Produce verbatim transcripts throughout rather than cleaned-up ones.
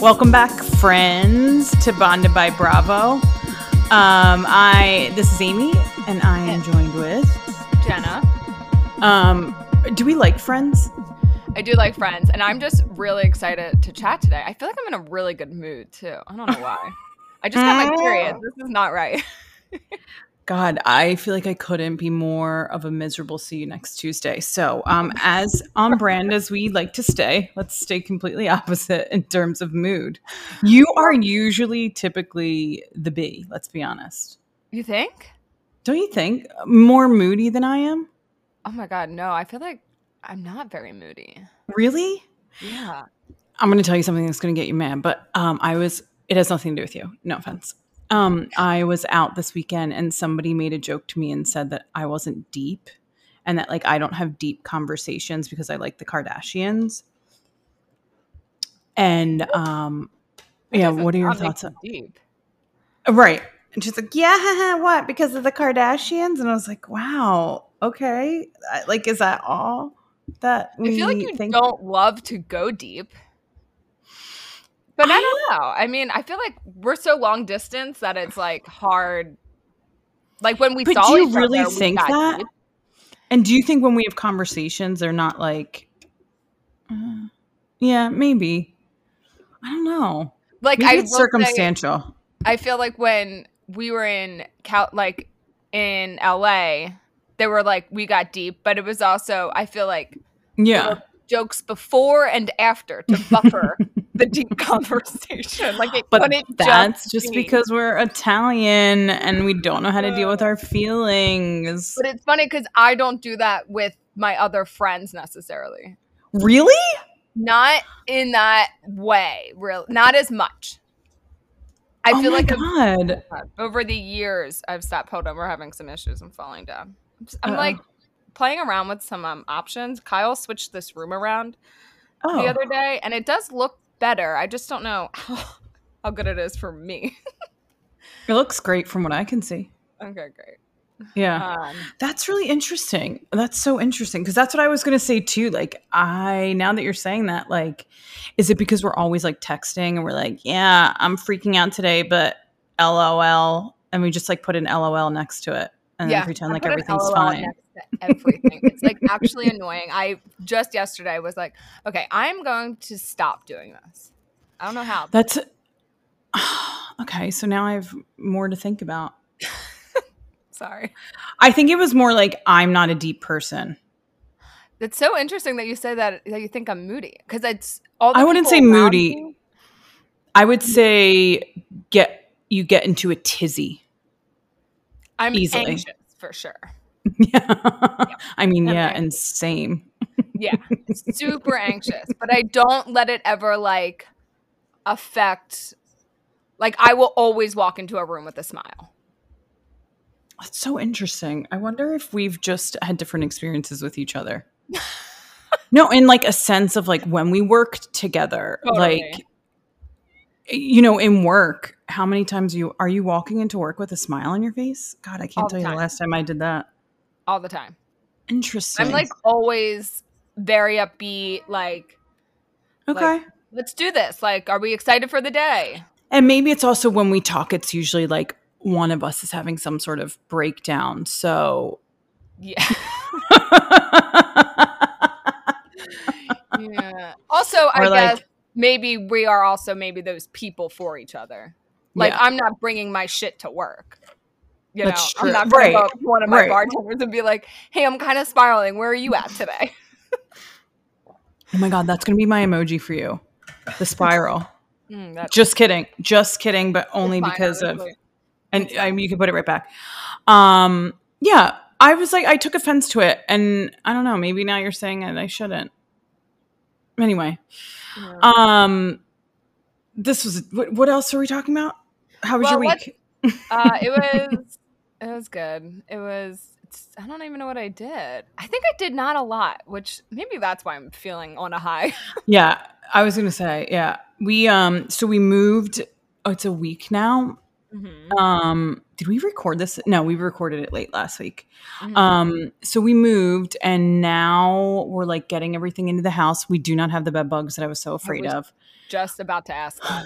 Welcome back, friends, to Bonded by Bravo. Um, I this is Amy, and I am joined with Jenna. Um, do we like Friends? I do like Friends, and I'm just really excited to chat today. I feel like I'm in a really good mood too. I don't know why. I just got my period. This is not right. God, I feel like I couldn't be more of a miserable see you next Tuesday. So, um, as on brand as we like to stay, let's stay completely opposite in terms of mood. You are usually typically the B, let's be honest. You think? Don't you think? More moody than I am? Oh my God, no. I feel like I'm not very moody. Really? Yeah. I'm going to tell you something that's going to get you mad, but um, I was, it has nothing to do with you. No offense. Um, I was out this weekend and somebody made a joke to me and said that I wasn't deep and that like I don't have deep conversations because I like the Kardashians. And um, yeah, what are your thoughts on deep? Right. And she's like, yeah, what? Because of the Kardashians? And I was like, wow, okay. Like, is that all that we I feel like you think? don't love to go deep. But I, I don't know. I mean, I feel like we're so long distance that it's like hard. Like when we but saw do you each really other, think that? deep. And do you think when we have conversations, they're not like, uh, yeah, maybe. I don't know. Like maybe I it's circumstantial. Say, I feel like when we were in Cal, like in L A, they were like we got deep, but it was also I feel like yeah. jokes before and after to buffer the deep conversation. Like it but that's just, just because we're Italian and we don't know how to deal with our feelings. But it's funny because I don't do that with my other friends necessarily. Really? Not in that way. Real, not as much. I oh feel my like God. over the years I've stopped. Hold on, we're having some issues. I'm falling down. I'm, just, I'm Uh-oh. like playing around with some um, options. Kyle switched this room around oh. the other day, and it does look better. I just don't know how, how good it is for me. It looks great from what I can see. Okay, great. Yeah. Um, that's really interesting. That's so interesting because that's what I was going to say too. Like I, now that you're saying that, like, is it because we're always like texting and we're like, yeah, I'm freaking out today, but L O L. And we just like put an L O L next to it and yeah, then pretend I like put everything's an L O L fine. Next to everything. It's like actually annoying. I just yesterday was like, okay, I'm going to stop doing this. I don't know how. That's okay. So now I have more to think about. Sorry. I think it was more like I'm not a deep person. It's so interesting that you say that, that you think I'm moody because it's all the I wouldn't say people around moody. me- I would say get you get into a tizzy. I'm easily. anxious for sure. Yeah. Yeah. I mean, I'm yeah, anxious. and same. Yeah, super anxious, but I don't let it ever like affect. Like I will always walk into a room with a smile. That's so interesting. I wonder if we've just had different experiences with each other. No, in like a sense of like when we worked together, Totally. like, you know, in work, how many times you are you walking into work with a smile on your face? God, I can't All tell the you the time. last time I did that. All the time. Interesting. I'm like always very upbeat. Like, okay. like, let's do this. Like, are we excited for the day? And maybe it's also when we talk, it's usually like one of us is having some sort of breakdown. So, yeah. Yeah. Also, I Or, like- guess maybe we are also maybe those people for each other. Like, Yeah. I'm not bringing my shit to work. You That's know, true. I'm not going Right. to go up to one of my Right. bartenders and be like, hey, I'm kind of spiraling. Where are you at today? Oh my God, that's going to be my emoji for you. The spiral. Mm, that's Just kidding. Just kidding, but only fine, because of, honestly. and I mean, you can put it right back. Um, yeah, I was like, I took offense to it. And I don't know, maybe now you're saying that I shouldn't. Anyway, Yeah. um, this was, what, what else are we talking about? How was Well, your what- week? Uh, it was it was good. It was it's, I don't even know what I did. I think I did not a lot, which maybe that's why I'm feeling on a high. Yeah, I was going to say, yeah. We, um, so we moved, oh, it's a week now. Mm-hmm. Um, did we record this? No, we recorded it late last week. Mm-hmm. Um, so we moved and now we're like getting everything into the house. We do not have the bed bugs that I was so afraid was- of. just about to ask that.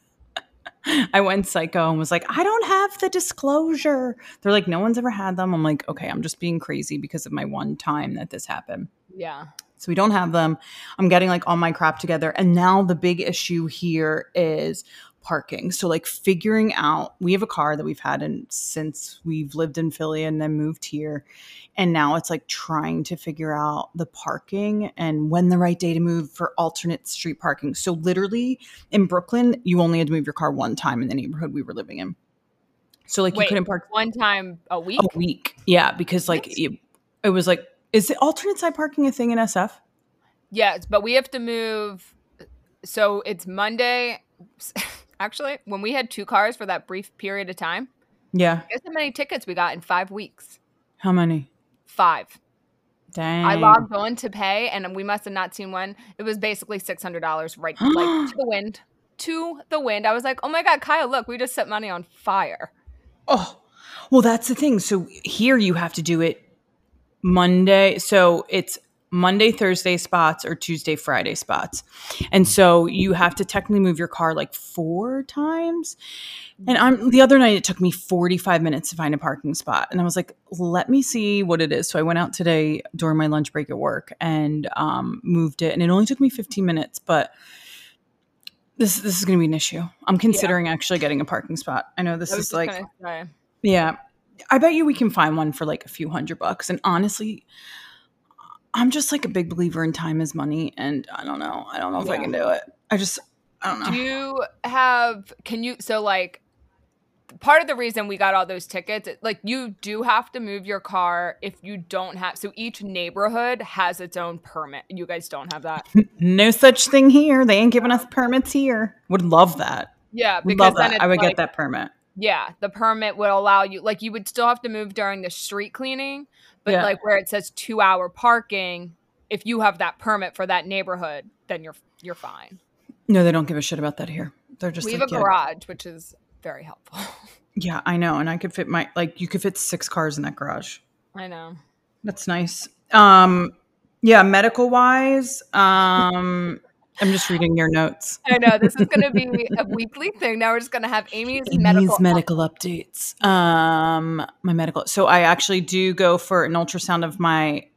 I went psycho and was like, I don't have the disclosure. They're like, no one's ever had them. I'm like, okay, I'm just being crazy because of my one time that this happened. Yeah. So we don't have them. I'm getting like all my crap together. And now the big issue here is parking. So like figuring out, we have a car that we've had in, since we've lived in Philly and then moved here. And now it's like trying to figure out the parking and when the right day to move for alternate street parking. So literally in Brooklyn, you only had to move your car one time in the neighborhood we were living in. So like Wait, you couldn't park one time a week? A week. Yeah. Because like it, it was like, is the alternate side parking a thing in S F? Yes, but we have to move. So it's Monday. Actually, when we had two cars for that brief period of time. Yeah. Guess how many tickets we got in five weeks? How many? Five. Dang. I logged on to pay, and we must have not seen one. It was basically six hundred dollars right like to the wind. To the wind. I was like, oh my God, Kyle, look, we just set money on fire. Oh, well, that's the thing. So here you have to do it Monday. So it's Monday, Thursday spots or Tuesday, Friday spots. And so you have to technically move your car like four times. And I'm the other night, it took me forty-five minutes to find a parking spot. And I was like, let me see what it is. So I went out today during my lunch break at work and um, moved it. And it only took me fifteen minutes, but this, this is going to be an issue. I'm considering yeah. actually getting a parking spot. I know this I is like, yeah, I bet you we can find one for like a few hundred bucks. And honestly, I'm just like a big believer in time is money. And I don't know. I don't know if yeah. I can do it. I just, I don't know. Do you have, can you, so like part of the reason we got all those tickets, like you do have to move your car if you don't have, so each neighborhood has its own permit. You guys don't have that? No such thing here. They ain't giving us permits here. Would love that. Yeah. Would because love that. I would like, get that permit. Yeah. The permit would allow you, like you would still have to move during the street cleaning. But yeah. like where it says two hour parking, if you have that permit for that neighborhood, then you're you're fine. No, they don't give a shit about that here. They're just we like, have a yeah. garage, which is very helpful. Yeah, I know, and I could fit my like you could fit six cars in that garage. I know. That's nice. Um, yeah, medical wise, um, I'm just reading your notes. I know this is going to be a weekly thing. Now we're just going to have Amy's, Amy's medical, medical updates. updates. Um, my medical. So I actually do go for an ultrasound of my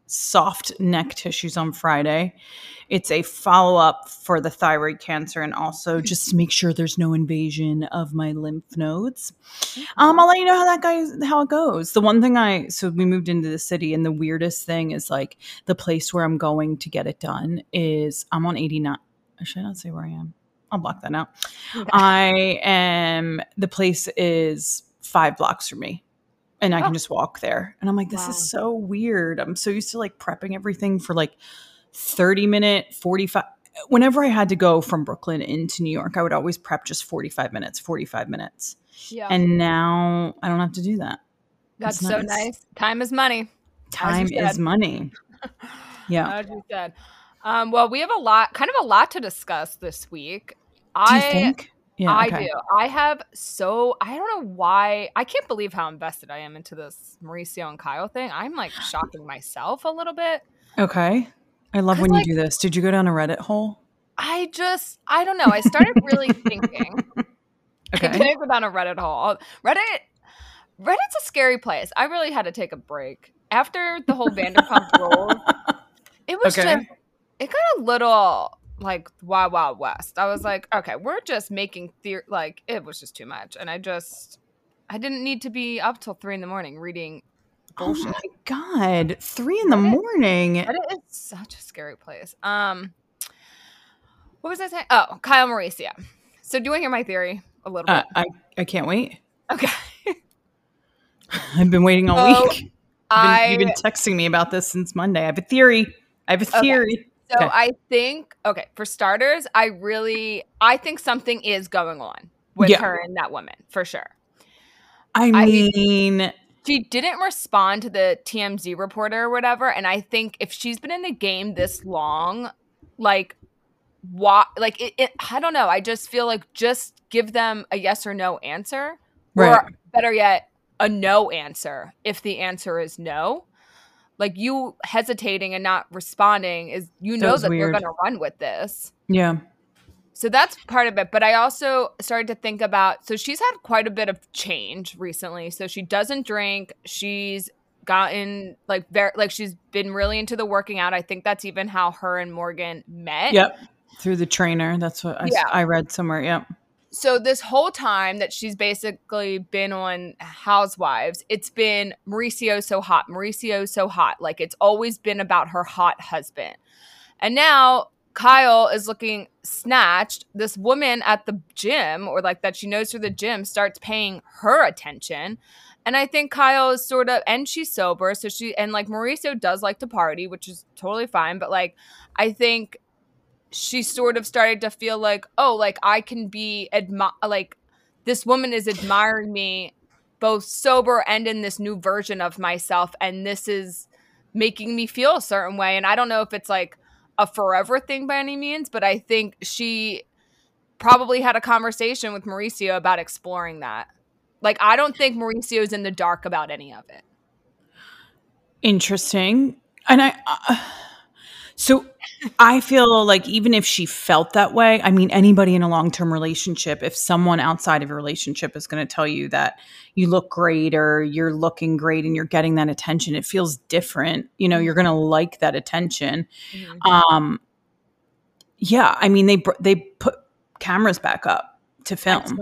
soft neck tissues on Friday. It's a follow up for the thyroid cancer and also just to make sure there's no invasion of my lymph nodes. Um, I'll let you know how that goes, how it goes. The one thing I, so we moved into the city and the weirdest thing is like the place where I'm going to get it done is I'm on eighty-nine. Should I not say where I am? I'll block that out. Okay. I am, the place is five blocks from me. And I can oh. just walk there. And I'm like, this wow. is so weird. I'm so used to like prepping everything for like thirty minute, forty-five. Whenever I had to go from Brooklyn into New York, I would always prep just forty-five minutes, forty-five minutes. Yeah. And now I don't have to do that. That's nice. So nice. Time is money. Time is money. Yeah. As you said. Um, well, we have a lot, kind of a lot to discuss this week. Do I, you think? Yeah, I okay. do. I have so, I don't know why. I can't believe how invested I am into this Mauricio and Kyle thing. I'm like shocking myself a little bit. Okay. I love when like, you do this. Did you go down a Reddit hole? I just, I don't know. I started really thinking. Okay. I didn't go down a Reddit hole. Reddit, Reddit's a scary place. I really had to take a break. After the whole Vanderpump Rules, it was okay. just, it got a little like Wild Wild West. I was like, okay, we're just making theory. Like it was just too much, and I just, I didn't need to be up till three in the morning reading bullshit. Oh my God, three in the Reddit, morning. Reddit is such a scary place. Um, what was I saying? Oh, Kyle Mauricio. So do you want to hear my theory a little uh, bit? I I can't wait. Okay. I've been waiting all so week. You've been, I, you've been texting me about this since Monday. I have a theory. I have a theory. Okay. So okay. I think, okay, for starters, I really, I think something is going on with yeah. her and that woman, for sure. I mean, I, she didn't respond to the T M Z reporter or whatever, and I think if she's been in the game this long, like, why, like, it, it I don't know, I just feel like just give them a yes or no answer, right. or better yet, a no answer if the answer is no. Like you hesitating and not responding is, you know, that, that they're going to run with this. Yeah. So that's part of it. But I also started to think about, so she's had quite a bit of change recently. So she doesn't drink. She's gotten like very, like she's been really into the working out. I think that's even how her and Morgan met. Yep. Through the trainer. That's what I, Yeah. I read somewhere. Yep. So this whole time that she's basically been on Housewives, it's been Mauricio so hot, Mauricio so hot. Like it's always been about her hot husband. And now Kyle is looking snatched. This woman at the gym, or like that she knows through the gym, starts paying her attention. And I think Kyle is sort of, and she's sober. So she, and like Mauricio does like to party, which is totally fine. But like, I think she sort of started to feel like, oh, like I can be, admi- like this woman is admiring me both sober and in this new version of myself. And this is making me feel a certain way. And I don't know if it's like a forever thing by any means, but I think she probably had a conversation with Mauricio about exploring that. Like, I don't think Mauricio is in the dark about any of it. Interesting. And I, uh, so I feel like even if she felt that way, I mean, anybody in a long-term relationship, if someone outside of a relationship is going to tell you that you look great or you're looking great and you're getting that attention, it feels different. You know, you're going to like that attention. Mm-hmm. Um, yeah. I mean, they, they put cameras back up to film.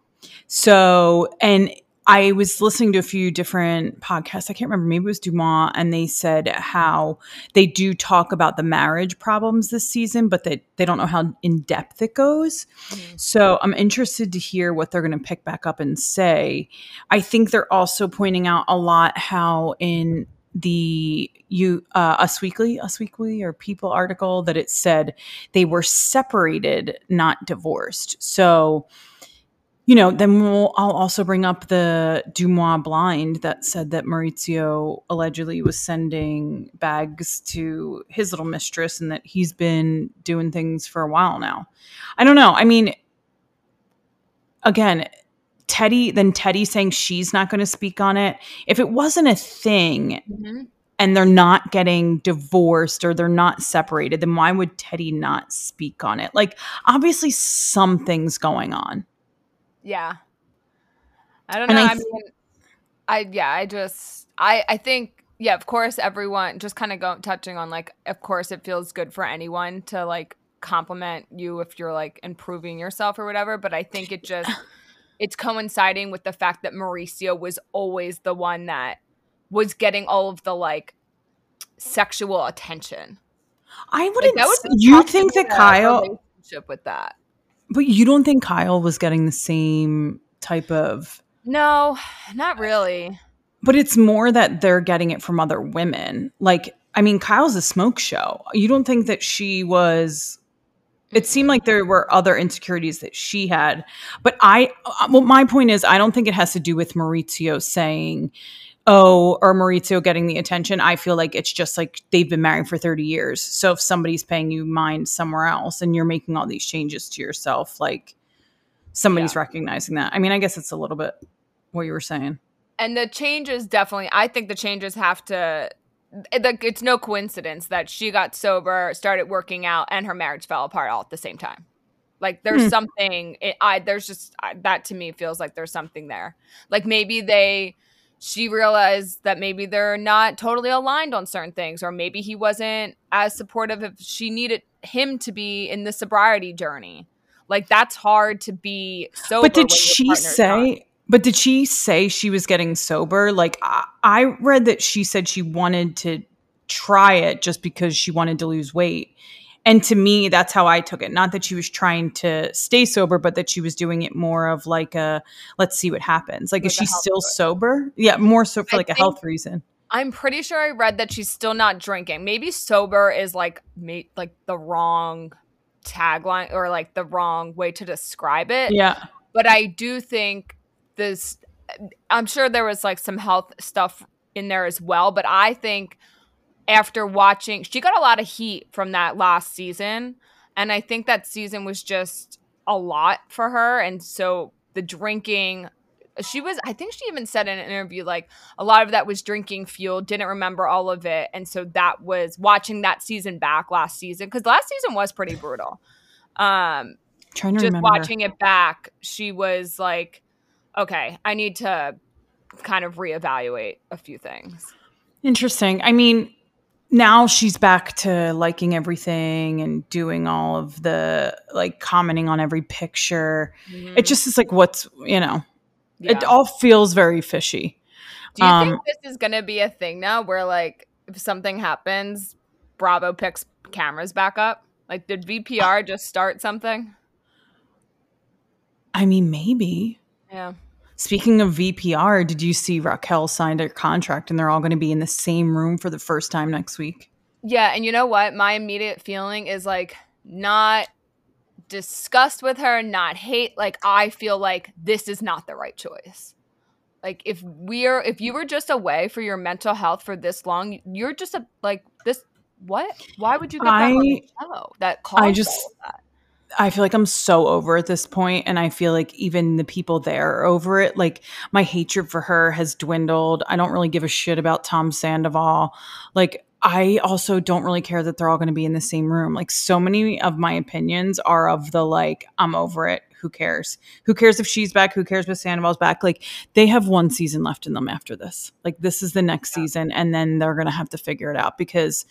So, and I was listening to a few different podcasts. I can't remember. Maybe it was DeuxMoi. And they said how they do talk about the marriage problems this season, but they, they don't know how in depth it goes. Mm-hmm. So I'm interested to hear what they're going to pick back up and say. I think they're also pointing out a lot how in the you uh, Us Weekly, Us Weekly or People article that it said they were separated, not divorced. So you know, then we'll, I'll also bring up the DeuxMoi blind that said that Mauricio allegedly was sending bags to his little mistress and that he's been doing things for a while now. I don't know. I mean, again, Teddi, then Teddi saying she's not going to speak on it. If it wasn't a thing mm-hmm. and they're not getting divorced or they're not separated, then why would Teddi not speak on it? Like, obviously something's going on. Yeah. I don't know. I, I mean, I, yeah, I just, I, I think, yeah, of course, everyone just kind of go touching on like, of course it feels good for anyone to like compliment you if you're like improving yourself or whatever. But I think it just, it's coinciding with the fact that Mauricio was always the one that was getting all of the like sexual attention. I wouldn't, like, would you think that Kyle, relationship with that. But you don't think Kyle was getting the same type of... No, not really. But it's more that they're getting it from other women. Like, I mean, Kyle's a smoke show. You don't think that she was... It seemed like there were other insecurities that she had. But I... Well, my point is, I don't think it has to do with Mauricio saying... oh, or Mauricio getting the attention. I feel like it's just like they've been married for thirty years. So if somebody's paying you mind somewhere else and you're making all these changes to yourself, like somebody's yeah. recognizing that. I mean, I guess it's a little bit what you were saying. And the changes definitely, I think the changes have to, like, it's no coincidence that she got sober, started working out, and her marriage fell apart all at the same time. Like there's hmm. something, it, I there's just, I, that to me feels like there's something there. Like maybe they... she realized that maybe they're not totally aligned on certain things, or maybe he wasn't as supportive if she needed him to be in the sobriety journey. Like that's hard to be sober. But did she say, not. but did she say she was getting sober? Like I, I read that she said she wanted to try it just because she wanted to lose weight. And to me, that's how I took it. Not that she was trying to stay sober, but that she was doing it more of like a, let's see what happens. Like, like is she still reason. sober? Yeah, more so for I like a health reason. I'm pretty sure I read that she's still not drinking. Maybe sober is like, like the wrong tagline or like the wrong way to describe it. Yeah. But I do think this, I'm sure there was like some health stuff in there as well. But I think after watching, she got a lot of heat from that last season. And I think that season was just a lot for her. And so the drinking, she was, I think she even said in an interview, like a lot of that was drinking fuel, didn't remember all of it. And so that was watching that season back last season, because last season was pretty brutal. Um, trying to just remember. watching it back, she was like, okay, I need to kind of reevaluate a few things. Interesting. I mean, now she's back to liking everything and doing all of the, like, commenting on every picture. Mm-hmm. It just is like, what's, you know, yeah. It all feels very fishy. Do you um, think this is going to be a thing now where, like, if something happens, Bravo picks cameras back up? Like, did V P R just start something? I mean, maybe. Yeah. Speaking of V P R, did you see Raquel signed a contract and they're all going to be in the same room for the first time next week? Yeah, and you know what? My immediate feeling is, like, not disgust with her, not hate. Like, I feel like this is not the right choice. Like, if we're, if you were just away for your mental health for this long, you're just a, like this. What? Why would you get that I, on the show? That caused I just, all of that? I feel like I'm so over at this point, and I feel like even the people there are over it. Like, my hatred for her has dwindled. I don't really give a shit about Tom Sandoval. Like, I also don't really care that they're all going to be in the same room. Like, so many of my opinions are of the, like, I'm over it. Who cares? Who cares if she's back? Who cares if Sandoval's back? Like, they have one season left in them after this. Like, this is the next yeah. season, and then they're going to have to figure it out because,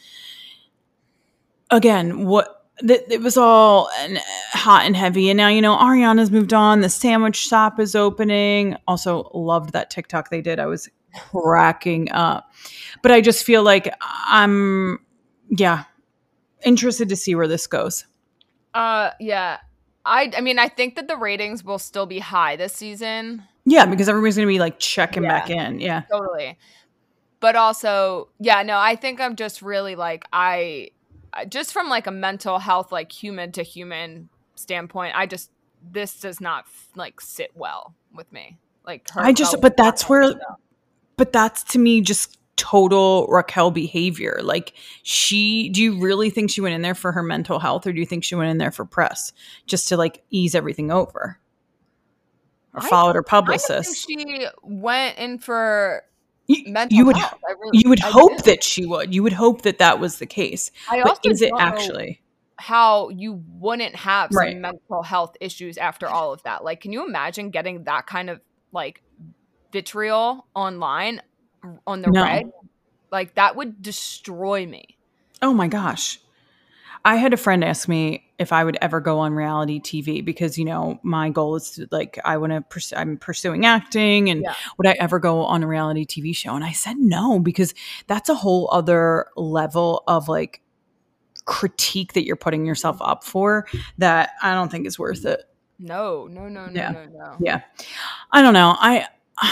again, what... it was all hot and heavy. And now, you know, Ariana's moved on. The sandwich shop is opening. Also loved that TikTok they did. I was cracking up. But I just feel like I'm, yeah, interested to see where this goes. Uh, yeah. I, I mean, I think that the ratings will still be high this season. Yeah, because everybody's going to be like checking yeah, back in. Yeah. Totally. But also, yeah, no, I think I'm just really like, I... just from like a mental health, like human to human standpoint, I just, this does not like sit well with me. Like her I just, but that's where, stuff. but that's to me just total Raquel behavior. Like she, do you really think she went in there for her mental health, or do you think she went in there for press just to like ease everything over? Or I followed her publicist? I think she went in for You, mental you would health. I really, you would I hope do. that she would. You would hope that that was the case. I but also is it don't actually know how you wouldn't have some right. mental health issues after all of that? Like, can you imagine getting that kind of like vitriol online on the no. reg? Like that would destroy me. Oh my gosh. I had a friend ask me if I would ever go on reality T V because, you know, my goal is to like, I want to, pursue, I'm pursuing acting and yeah. would I ever go on a reality T V show? And I said no, because that's a whole other level of like critique that you're putting yourself up for that I don't think is worth it. No, no, no, no, yeah. no, no. Yeah. I don't know. I,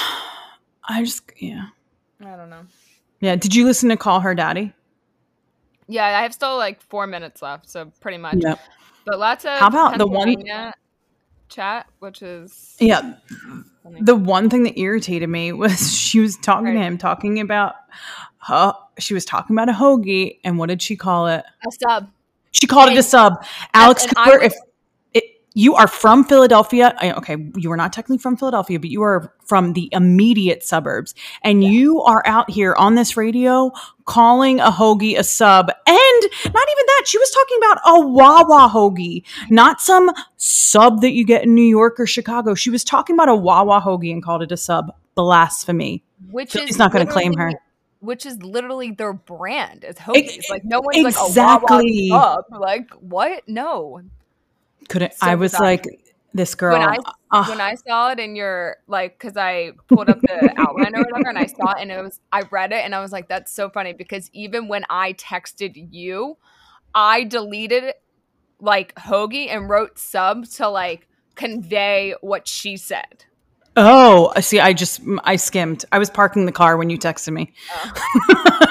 I just, yeah. I don't know. Yeah. Did you listen to Call Her Daddy? Yeah, I have still like four minutes left, so pretty much. Yep. But lots of how about the one chat, which is yeah. Funny. The one thing that irritated me was she was talking right. to him, talking about her. She was talking about a hoagie, and what did she call it? A sub. She called and, it a sub. Alex Cooper, would- if it, you are from Philadelphia, I, okay, you are not technically from Philadelphia, but you are from the immediate suburbs, and yeah. you are out here on this radio calling a hoagie a sub, and not even that. She was talking about a Wawa hoagie, not some sub that you get in New York or Chicago. She was talking about a Wawa hoagie and called it a sub. Blasphemy. Which Philly's is not going to claim her. Which is literally their brand is hoagies. It, like no one's exactly. like a Wawa sub. Like what? No. Couldn't. So I was bizarre. Like, this girl. When I, uh, when I saw it in your, like, because I pulled up the outline or whatever, and I saw it, and it was, I read it, and I was like, that's so funny, because even when I texted you, I deleted, like, hoagie and wrote sub to, like, convey what she said. Oh, see, I just, I skimmed. I was parking the car when you texted me. Oh.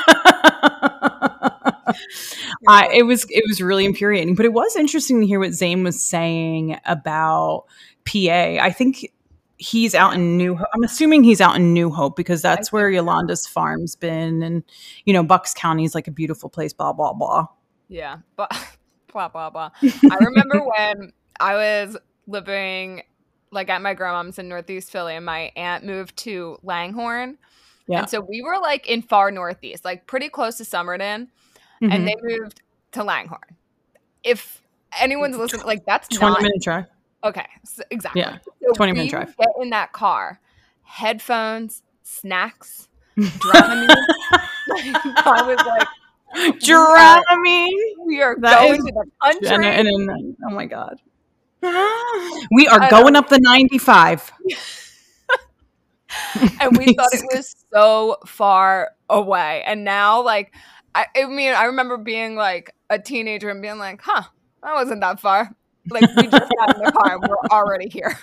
I, it was it was really infuriating, but it was interesting to hear what Zayn was saying about P A. I think he's out in New Hope. I'm assuming he's out in New Hope because that's where Yolanda's farm's been, and you know Bucks County is like a beautiful place. Blah blah blah. Yeah, but blah blah blah. I remember when I was living like at my grandma's in Northeast Philly, and my aunt moved to Langhorne. Yeah, and so we were like in far Northeast, like pretty close to Somerton. Mm-hmm. And they moved to Langhorne. If anyone's listening, like that's twenty not minute drive. Okay, so exactly. Yeah, so twenty we minute drive. Get in that car, headphones, snacks, Dramamine. I was like, Dramamine. We are, we are going to the country. And, and, and, oh my god, we are going up the ninety-five. And we thought it was so far away, and now, like, I, I mean, I remember being like a teenager and being like, "Huh, that wasn't that far." Like, we just got in the car and we're already here.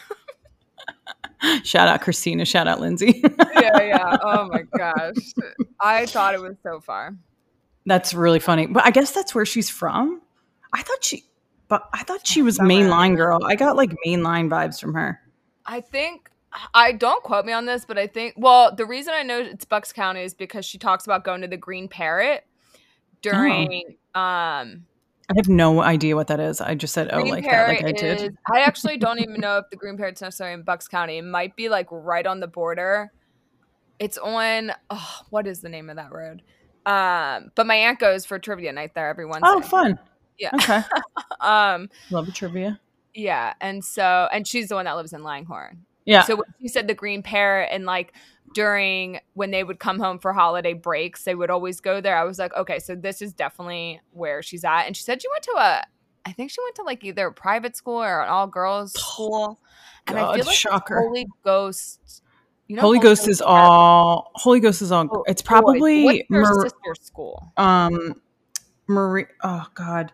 Shout out Christina. Shout out Lindsay. yeah, yeah. Oh my gosh. I thought it was so far. That's really funny. But I guess that's where she's from. I thought she, but I thought she was mainline girl. I got like mainline vibes from her. I think, I don't quote me on this, but I think, well, the reason I know it's Bucks County is because she talks about going to the Green Parrot during, oh. um, I have no idea what that is. I just said, oh, Green like Parrot that, like I did. Is, I actually don't even know if the Green Parrot's necessarily in Bucks County. It might be like right on the border. It's on, oh, what is the name of that road? Um, but my aunt goes for trivia night there every Wednesday. Oh, fun. Yeah. Okay. um, Love a trivia. Yeah. And so, and she's the one that lives in Langhorne. Yeah. So when she said the Green Parrot, and like during when they would come home for holiday breaks, they would always go there. I was like, okay, so this is definitely where she's at. And she said she went to a, I think she went to like either a private school or an all girls school. And God, I feel like shocker. Holy Ghost, you know, Holy, Holy Ghost, Ghost is all, Holy Ghost is all, oh, it's probably what's your Mar- sister's school? Um, Marie, oh God,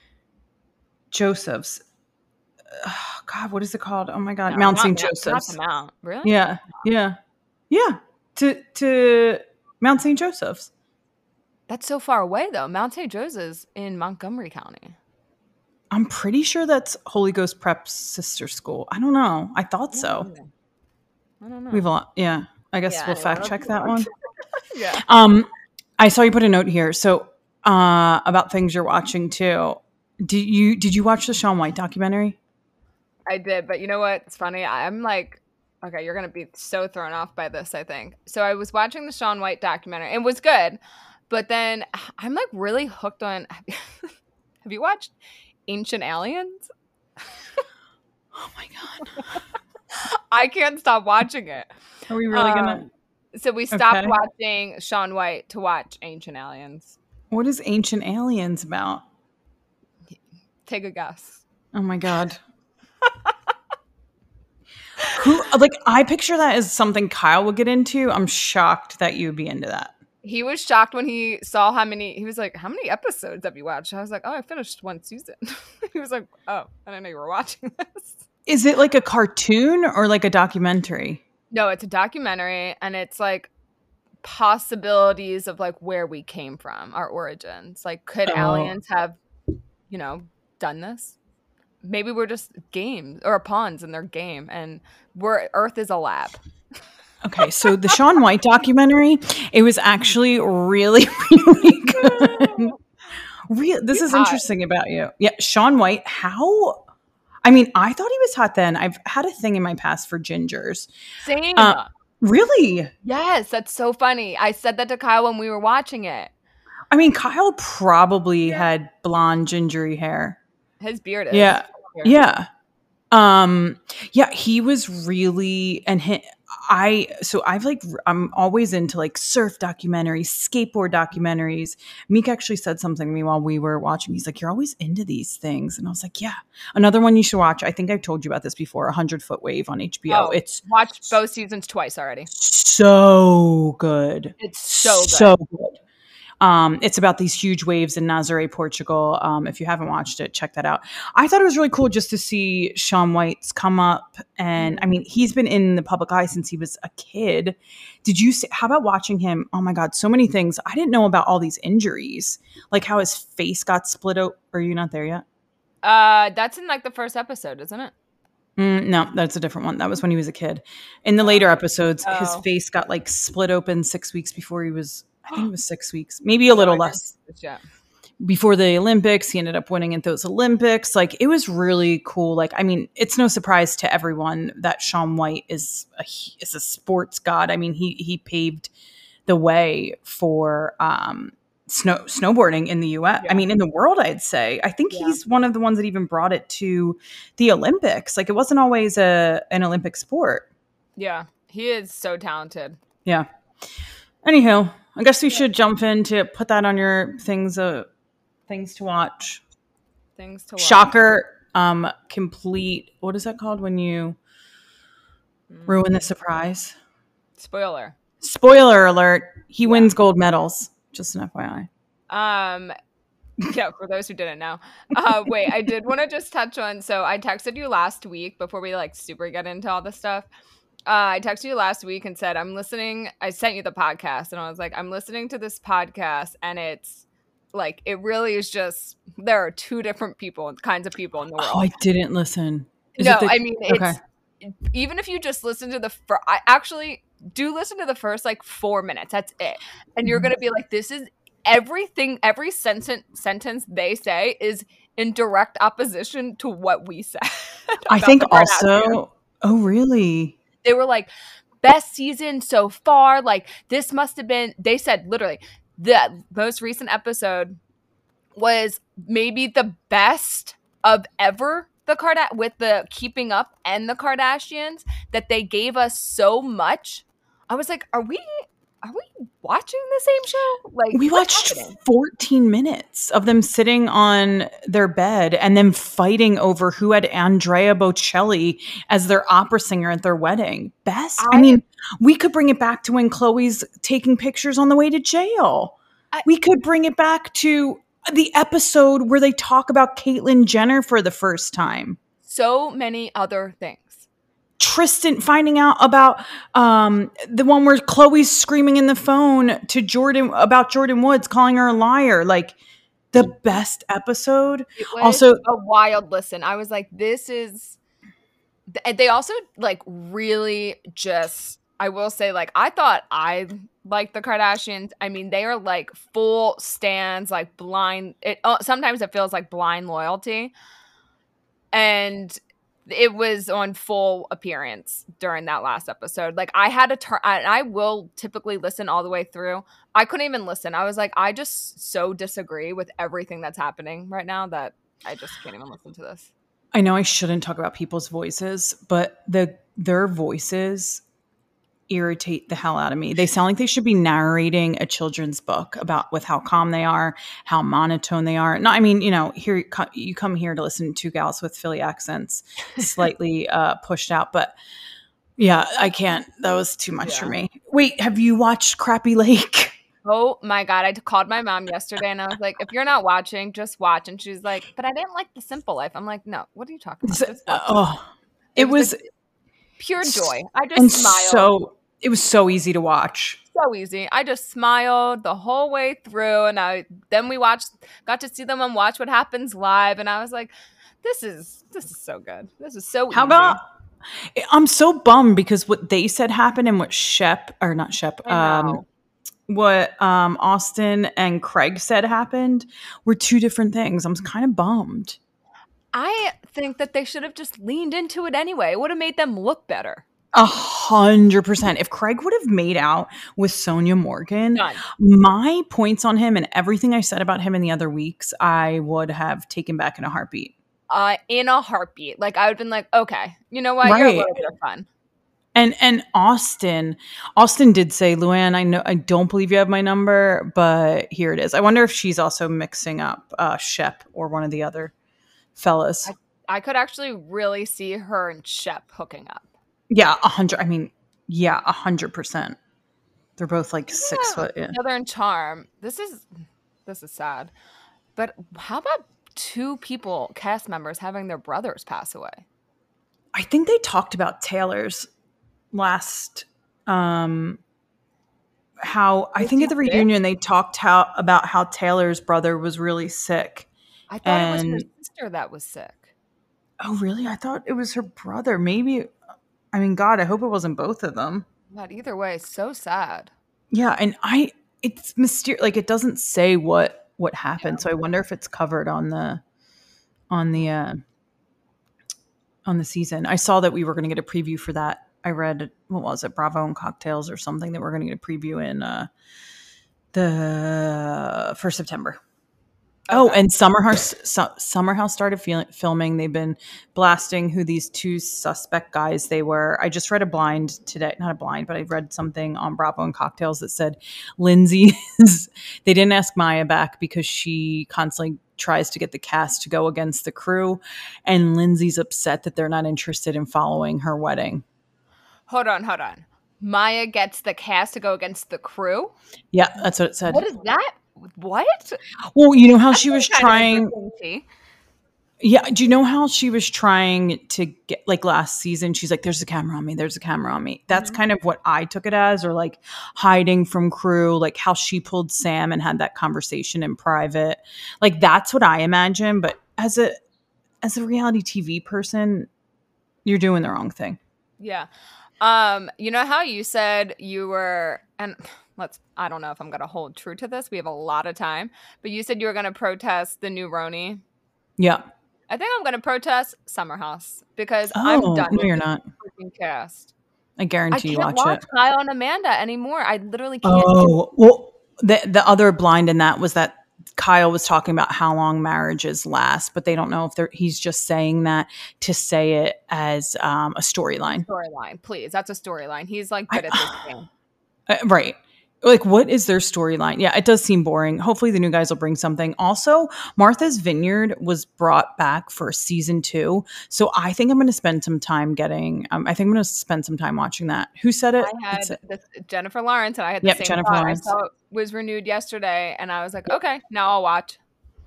Joseph's. Oh, God, what is it called? Oh my God, no, Mount Saint Joseph's. Not the Mount, really? Yeah, yeah, yeah. To to Mount Saint Joseph's. That's so far away, though. Mount Saint Joseph's in Montgomery County. I'm pretty sure that's Holy Ghost Prep's sister school. I don't know. I thought so. I don't know. We've a lot. Yeah, I guess yeah, we'll fact check that one. yeah. Um, I saw you put a note here. So, uh, about things you're watching too. Did you did you watch the Shaun White documentary? I did, but you know what? It's funny. I'm like, okay, you're going to be so thrown off by this, I think. So I was watching the Shaun White documentary. It was good, but then I'm like really hooked on, have you watched Ancient Aliens? Oh my God. I can't stop watching it. Are we really um, going to? So we stopped okay. watching Shaun White to watch Ancient Aliens. What is Ancient Aliens about? Take a guess. Oh my God. Who, like, I picture that as something Kyle would get into. I'm shocked that you would be into that. He was shocked when he saw how many, he was like, how many episodes have you watched? I was like, oh, I finished one season. He was like, oh, I didn't know you were watching this. Is it like a cartoon or like a documentary? No, it's a documentary, and it's like possibilities of like where we came from, our origins. Like, could oh. aliens have, you know, done this? Maybe we're just games or pawns in their game, and we're Earth is a lab. Okay, so the Shaun White documentary, it was actually really, really good. Real, this He's is hot. Interesting about you. Yeah, Shaun White, how... I mean, I thought he was hot then. I've had a thing in my past for gingers. Same. Uh, really? Yes, that's so funny. I said that to Kyle when we were watching it. I mean, Kyle probably yeah. had blonde, gingery hair. His beard is. Yeah. Yeah. Um, yeah, he was really, and he, I, so I've like, I'm always into like surf documentaries, skateboard documentaries. Meek actually said something to me while we were watching. He's like, you're always into these things. And I was like, yeah. Another one you should watch. I think I've told you about this before. A Hundred Foot Wave on H B O. Oh, it's watched both seasons twice already. So good. It's so good. So good. Um, it's about these huge waves in Nazaré, Portugal. Um, if you haven't watched it, check that out. I thought it was really cool just to see Shaun White's come up. And I mean, he's been in the public eye since he was a kid. Did you see, how about watching him? Oh my God, so many things. I didn't know about all these injuries, like how his face got split out. Are you not there yet? Uh, that's in like the first episode, isn't it? Mm, no, that's a different one. That was when he was a kid. In the later episodes, oh. his face got like split open six weeks before he was I think it was six weeks, maybe a little less. Yeah. Before the Olympics, he ended up winning at those Olympics. Like, it was really cool. Like, I mean, it's no surprise to everyone that Shaun White is a, is a sports god. I mean, he he paved the way for um, snow snowboarding in the U S. Yeah. I mean, in the world, I'd say. I think Yeah. he's one of the ones that even brought it to the Olympics. Like, it wasn't always a an Olympic sport. Yeah, he is so talented. Yeah. Anywho, I guess we yeah. should jump in to put that on your things uh things to watch. Things to watch. Shocker, um, complete. What is that called when you mm. ruin the surprise? Spoiler. Spoiler alert. He yeah. wins gold medals. Just an F Y I. Um, yeah, for those who didn't know. Uh, wait, I did want to just touch on, so I texted you last week before we like super get into all this stuff. Uh, I texted you last week and said, I'm listening. I sent you the podcast and I was like, I'm listening to this podcast and it's like, it really is just, there are two different people and kinds of people in the world. Oh, I didn't listen. Is no, the- I mean, it's, okay. Even if you just listen to the first, I actually do listen to the first like four minutes. That's it. And you're going to be like, this is everything, every sentence sentence they say is in direct opposition to what we said. I think also, oh, really? They were like, best season so far. Like, this must have been, they said literally, the most recent episode was maybe the best of ever. The Kardashians, with the Keeping Up and the Kardashians, that they gave us so much. I was like, are we are we watching the same show? Like, we watched happening? fourteen minutes of them sitting on their bed and then fighting over who had Andrea Bocelli as their opera singer at their wedding. Best. I, I mean, we could bring it back to when Khloe's taking pictures on the way to jail. I, we could bring it back to the episode where they talk about Caitlyn Jenner for the first time. So many other things. Tristan finding out about um, the one where Khloe's screaming in the phone to Jordan about Jordan Woods, calling her a liar. Like, the best episode. It was also a wild listen. I was like, this is. They also like really just. I will say, like, I thought I liked the Kardashians. I mean, they are like full stands, like blind. It uh, sometimes it feels like blind loyalty, and it was on full appearance during that last episode. Like, I had to turn, and I will typically listen all the way through. I couldn't even listen. I was like, I just so disagree with everything that's happening right now that I just can't even listen to this. I know I shouldn't talk about people's voices, but the their voices irritate the hell out of me. They sound like they should be narrating a children's book about with how calm they are, how monotone they are. No, I mean, you know, here you come here to listen to two gals with Philly accents, slightly uh, pushed out. But yeah, I can't. That was too much yeah. for me. Wait, have you watched Crappy Lake? Oh my God. I called my mom yesterday and I was like, if you're not watching, just watch. And she's like, but I didn't like The Simple Life. I'm like, no, what are you talking about? Just watch oh, it, it was, was pure joy. I just and smiled. So it was so easy to watch. So easy. I just smiled the whole way through, and I then we watched, got to see them on Watch What Happens Live, and I was like, "This is this is so good. This is so." How easy. about? I'm so bummed because what they said happened and what Shep or not Shep, um, what um, Austin and Craig said happened were two different things. I'm kind of bummed. I think that they should have just leaned into it anyway. It would have made them look better. A hundred percent. If Craig would have made out with Sonia Morgan, Done. My points on him and everything I said about him in the other weeks, I would have taken back in a heartbeat. Uh, in a heartbeat. Like, I would have been like, okay, you know what? Right. You're a little bit of fun. And and Austin, Austin did say, Luann, I know I don't believe you have my number, but here it is. I wonder if she's also mixing up uh, Shep or one of the other fellas. I, I could actually really see her and Shep hooking up. Yeah, a hundred. I mean, yeah, a hundred percent. They're both like yeah, six foot. Yeah. Southern Charm. This is this is sad. But how about two people, cast members, having their brothers pass away? I think they talked about Taylor's last. Um, how I think at the reunion sick? They talked how about how Taylor's brother was really sick. I thought and, it was her sister that was sick. Oh, really? I thought it was her brother. Maybe. I mean, God, I hope it wasn't both of them. Not either way. So sad. Yeah, and I, it's mysterious. Like, it doesn't say what what happened, yeah. So I wonder if it's covered on the, on the, uh, on the season. I saw that we were going to get a preview for that. I read what was it, Bravo and Cocktails or something, that we're going to get a preview in uh, The for September. Okay. Oh, and Summer House, Su- Summer House started feel- filming. They've been blasting who these two suspect guys they were. I just read a blind today, not a blind, but I read something on Bravo and Cocktails that said Lindsay is, they didn't ask Maya back because she constantly tries to get the cast to go against the crew. And Lindsay's upset that they're not interested in following her wedding. Hold on, hold on. Maya gets the cast to go against the crew? Yeah, that's what it said. What is that? What? Well, you know how she was trying. Kind of Yeah. Do you know how she was trying to get, like last season, she's like, there's a camera on me. There's a camera on me. That's mm-hmm. kind of what I took it as, or like hiding from crew, like how she pulled Sam and had that conversation in private. Like that's what I imagine. But as a, as a reality T V person, you're doing the wrong thing. Yeah. Um, you know how you said you were, and let's, I don't know if I'm going to hold true to this. We have a lot of time, but you said you were going to protest the new Roni. Yeah. I think I'm going to protest Summer House because oh, I'm done no, with you're the not. cast. I guarantee I you can't watch, watch it. Kyle and Amanda anymore. I literally can't. Oh, well, the, the other blind in that was that Kyle was talking about how long marriages last, but they don't know if they're, he's just saying that to say it as um, a storyline. Storyline, please. That's a storyline. He's like good I, at this game. Uh, right. Like, what is their storyline? Yeah, it does seem boring. Hopefully the new guys will bring something. Also, Martha's Vineyard was brought back for season two. So I think I'm going to spend some time getting, um, I think I'm going to spend some time watching that. Who said it? I had this, Jennifer Lawrence, and I had the yep, same Jennifer thought. Lawrence. I saw it was renewed yesterday, and I was like, okay, now I'll watch.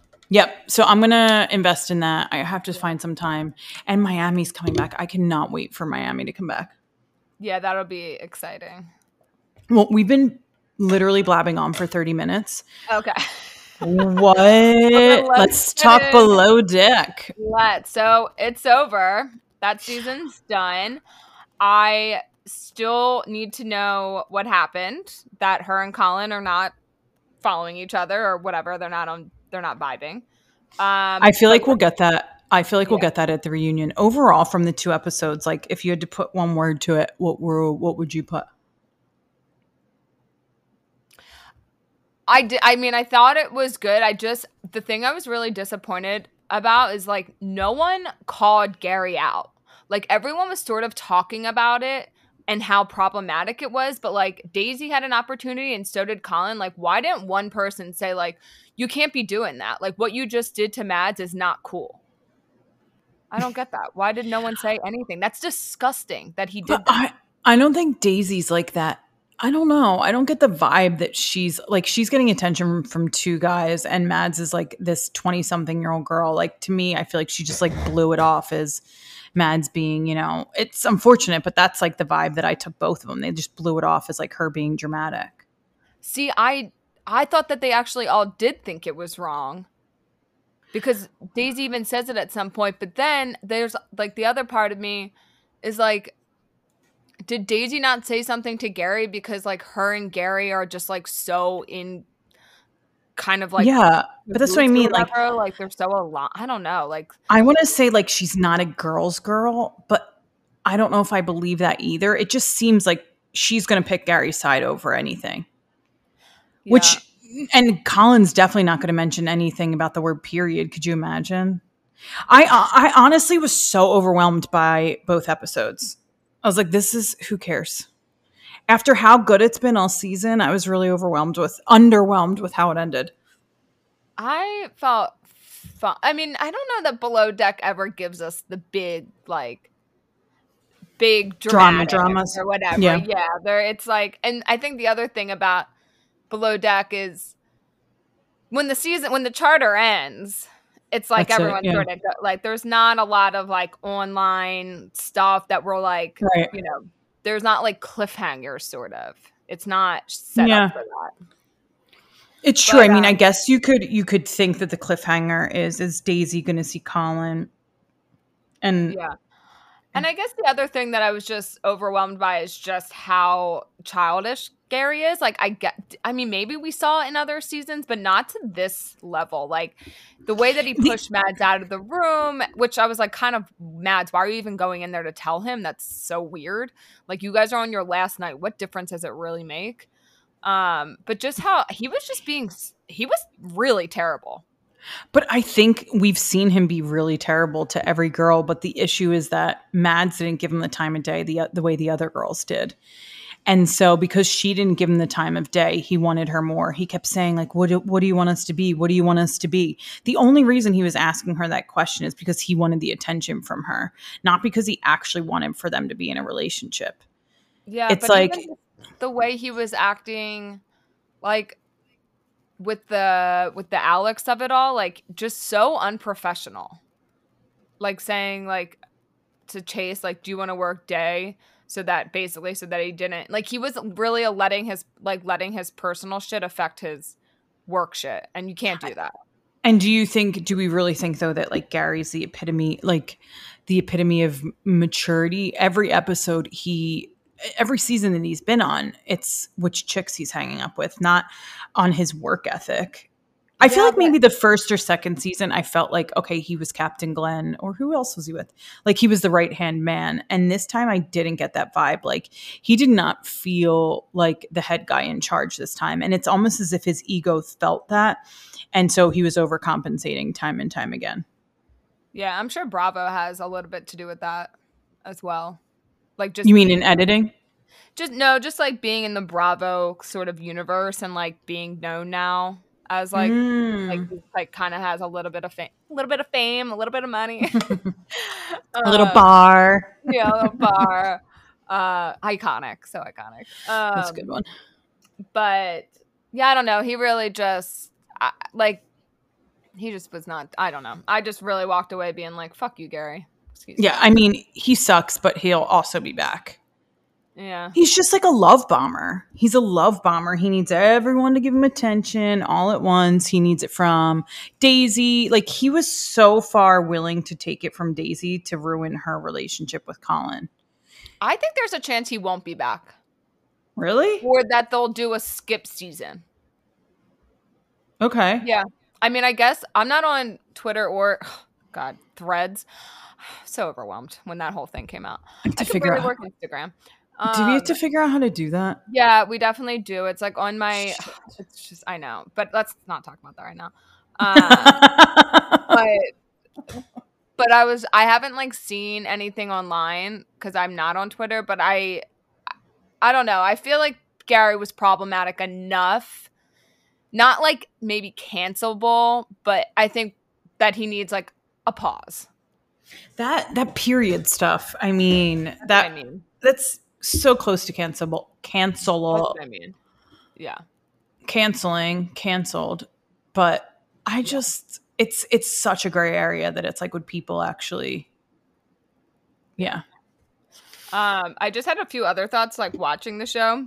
Yep. So I'm going to invest in that. I have to find some time. And Miami's coming back. I cannot wait for Miami to come back. Yeah, that'll be exciting. Well, we've been literally blabbing on for thirty minutes. Okay. What? let's, let's talk Below Deck. Let's. So it's over. That season's done. I still need to know what happened, that her and Colin are not following each other or whatever. They're not on, they're not vibing. Um, I feel like we'll get that. I feel like yeah. we'll get that at the reunion. Overall, from the two episodes, like if you had to put one word to it, what were, what would you put? I did. I mean, I thought it was good. I just, the thing I was really disappointed about is like no one called Gary out. Like everyone was sort of talking about it and how problematic it was, but like Daisy had an opportunity and so did Colin. Like, why didn't one person say like, you can't be doing that? Like what you just did to Mads is not cool. I don't get that. Why did no one say anything? That's disgusting that he did that. I, I don't think Daisy's like that. I don't know. I don't get the vibe that she's like, she's getting attention from two guys and Mads is like this twenty something year old girl. Like to me, I feel like she just like blew it off as Mads being, you know, it's unfortunate, but that's like the vibe that I took both of them. They just blew it off as like her being dramatic. See, I, I thought that they actually all did think it was wrong because Daisy even says it at some point, but then there's like the other part of me is like, did Daisy not say something to Gary because like her and Gary are just like so in kind of like yeah, but that's what I mean. Like, like they're so alone. I don't know. Like I want to say like she's not a girl's girl, but I don't know if I believe that either. It just seems like she's going to pick Gary's side over anything. Yeah. Which and Colin's definitely not going to mention anything about the word period. Could you imagine? I I honestly was so overwhelmed by both episodes. I was like, this is, who cares? After how good it's been all season, I was really overwhelmed with, underwhelmed with how it ended. I felt fun. I mean, I don't know that Below Deck ever gives us the big, like, big drama dramas or whatever. Yeah. yeah, there. It's like, and I think the other thing about Below Deck is when the season, when the charter ends, it's like That's everyone it, yeah. sort of like there's not a lot of like online stuff that we're like, right. you know, there's not like cliffhangers sort of. It's not set yeah. up for that. It's true. But, I mean, um, I guess you could you could think that the cliffhanger is is Daisy going to see Colin? And yeah. And I guess the other thing that I was just overwhelmed by is just how childish Gary is. Like, I get, I mean, maybe we saw it in other seasons, but not to this level. Like, the way that he pushed Mads out of the room, which I was like, kind of, Mads, why are you even going in there to tell him? That's so weird. Like, you guys are on your last night. What difference does it really make? Um, but just how he was just being, he was really terrible. But I think we've seen him be really terrible to every girl. But the issue is that Mads didn't give him the time of day the, the way the other girls did. And so because she didn't give him the time of day, he wanted her more. He kept saying, like, what do, what do you want us to be? What do you want us to be? The only reason he was asking her that question is because he wanted the attention from her, not because he actually wanted for them to be in a relationship. Yeah, it's but like the way he was acting, like with the with the Alex of it all, like just so unprofessional. Like saying like to Chase, like, do you want to work day? So that basically, so that he didn't, like, he was really letting his, like, letting his personal shit affect his work shit. And you can't do that. And do you think, do we really think, though, that, like, Gary's the epitome, like, the epitome of maturity? Every episode he, every season that he's been on, it's which chicks he's hanging up with, not on his work ethic. I yeah, feel like maybe the first or second season, I felt like, okay, he was Captain Glenn, or who else was he with? Like, he was the right-hand man. And this time I didn't get that vibe. Like, he did not feel like the head guy in charge this time. And it's almost as if his ego felt that. And so he was overcompensating time and time again. Yeah, I'm sure Bravo has a little bit to do with that as well. Like, just you mean in editing? Just no, just like being in the Bravo sort of universe and like being known now. As like, mm. like, like kind of has a little bit of fame, a little bit of fame, a little bit of money, a uh, little bar, yeah, a little bar, uh, iconic, so iconic. Um, That's a good one. But yeah, I don't know. He really just I, like, he just was not. I don't know. I just really walked away being like, "Fuck you, Gary." Excuse yeah, me. I mean, he sucks, but he'll also be back. Yeah. He's just like a love bomber. He's a love bomber. He needs everyone to give him attention all at once. He needs it from Daisy. Like, he was so far willing to take it from Daisy to ruin her relationship with Colin. I think there's a chance he won't be back. Really? Or that they'll do a skip season. Okay. Yeah. I mean, I guess I'm not on Twitter or, oh God, Threads. So overwhelmed when that whole thing came out. I have to I could figure really out. work Instagram. Um, do we have to figure out how to do that? Yeah, we definitely do. It's like on my, it's just, I know, but let's not talk about that right now. Um, but, but I was, I haven't like seen anything online because I'm not on Twitter, but I, I don't know. I feel like Gary was problematic enough, not like maybe cancelable, but I think that he needs like a pause. That, that period stuff. I mean, that's that, I mean. that's, so close to cancelable, cancel. That's what I mean, yeah, canceling, canceled. But I just, yeah. it's it's such a gray area that it's like, would people actually? Yeah. Um, I just had a few other thoughts, like watching the show.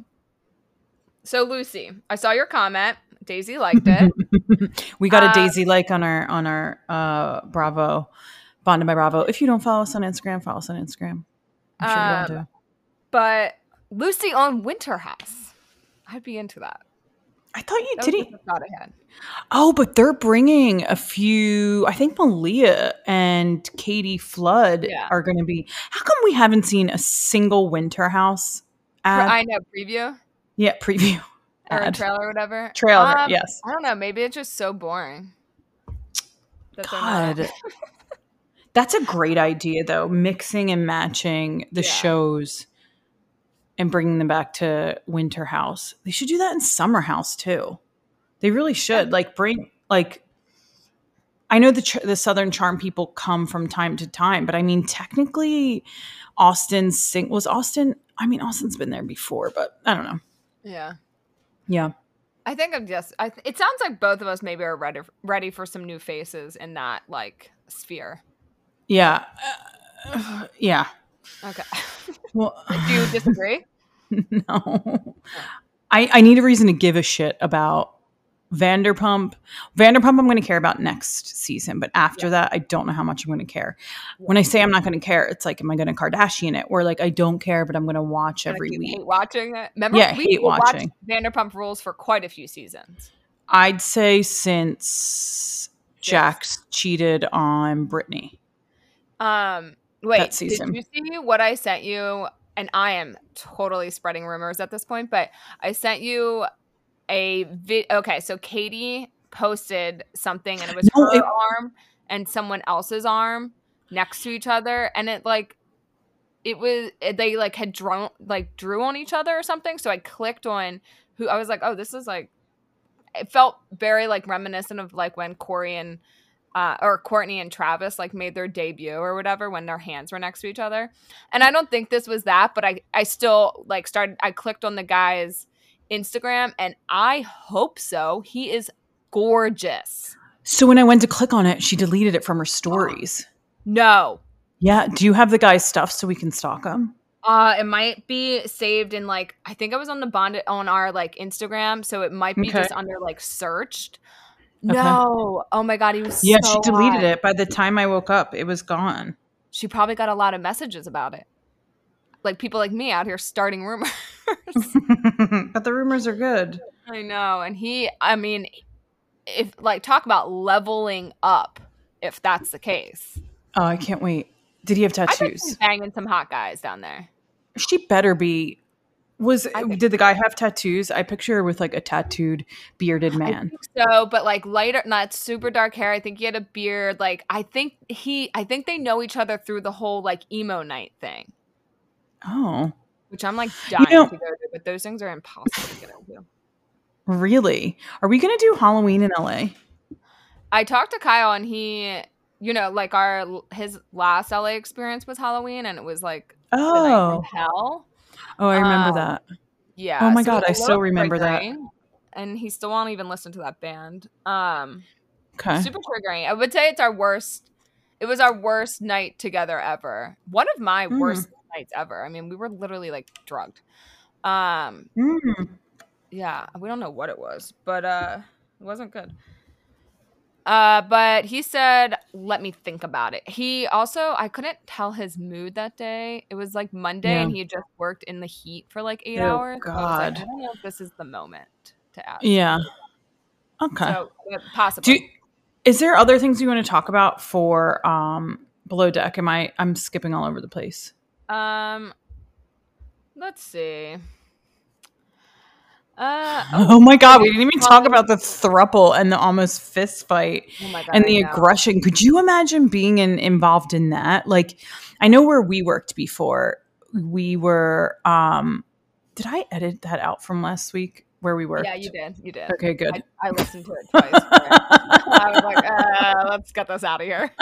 So Lucy, I saw your comment. Daisy liked it. We got a uh, Daisy like on our on our uh, Bravo, Bonded by Bravo. If you don't follow us on Instagram, follow us on Instagram. I'm sure um, you don't do. But Lucy on Winter House, I'd be into that. I thought you that didn't. Thought I had. Oh, but they're bringing a few. I think Malia and Katie Flood yeah. are going to be. How come we haven't seen a single Winter House ad? I know preview. Yeah, preview or ad. A trailer or whatever. Trailer, um, yes. I don't know. Maybe it's just so boring. That God. That's a great idea, though. Mixing and matching the yeah. shows. And bringing them back to Winter House. They should do that in Summer House too. They really should. Like bring like. I know the ch- the Southern Charm people come from time to time, but I mean technically, Austin sing was Austin. I mean Austin's been there before, but I don't know. Yeah, yeah. I think I'm just. I th- it sounds like both of us maybe are ready ready for some new faces in that like sphere. Yeah, uh, yeah. Okay. Well, do you disagree? No. I, I need a reason to give a shit about Vanderpump. Vanderpump I'm going to care about next season, but after yeah. that, I don't know how much I'm going to care. Yeah. When I say I'm not going to care, it's like, am I going to Kardashian it? Or like, I don't care, but I'm going to watch every keep week. Hate watching it? Remember, yeah, we hate watching. Vanderpump Rules for quite a few seasons. I'd say since yes. Jax cheated on Brittany. Um, wait, did you see what I sent you? And I am totally spreading rumors at this point, but I sent you a vi- okay, so Katie posted something and it was No, her it- arm and someone else's arm next to each other, and it like it was they like had drawn like drew on each other or something. So I clicked on who I was like, oh, this is like it felt very like reminiscent of like when Corey and uh, or Courtney and Travis like made their debut or whatever when their hands were next to each other. And I don't think this was that, but I I still like started. I clicked on the guy's Instagram, and I hope so. He is gorgeous. So when I went to click on it, she deleted it from her stories. No. Yeah. Do you have the guy's stuff so we can stalk him? Uh, it might be saved in like I think I was on the bond on our like Instagram, so it might be Okay. just under like searched. No. Oh my God, he was Yeah, so she deleted hot. it. By the time I woke up, it was gone. She probably got a lot of messages about it. Like people like me out here starting rumors. But the rumors are good. I know. And he, I mean, if like talk about leveling up, if that's the case. Oh, I can't wait. Did he have I bet tattoos? he's banging some hot guys down there. She better be. Was I think- did the guy have tattoos? I picture her with like a tattooed, bearded I man. think so, but like lighter, not super dark hair. I think he had a beard. Like I think he, I think they know each other through the whole like emo night thing, Oh, which I'm like dying know- to go to, but those things are impossible to get into. really? Are we gonna do Halloween in L A? I talked to Kyle, and he, you know, like our his last L A experience was Halloween, and it was like the night Oh, from hell. oh, I remember Um, that. Yeah. Oh my so God, it I was a so little remember that. triggering, and he still won't even listen to that band. Um, Okay. super triggering. I would say it's our worst. It was our worst night together ever. One of my Mm. worst nights ever. I mean, we were literally like drugged. Um, Mm. yeah, we don't know what it was, but uh, it wasn't good. Uh, but he said, let me think about it. He also, I couldn't tell his mood that day. It was like Monday, Yeah. and he had just worked in the heat for like eight Oh, hours. So I was like, God. I don't know if this is the moment to ask. Yeah. Okay. So uh, possibly. Do is there other things you want to talk about for um Below Deck? Am I I'm skipping all over the place. um, let's see. Uh, Oh, my God, we didn't even talk about the throuple and the almost fist fight oh my God, and I the know. aggression. Could you imagine being in, involved in that? Like, I know where we worked before. We were um did I edit that out from last week where we worked? Yeah, you did. You did. Okay, good. I, I listened to it twice. I was like, uh, let's get this out of here.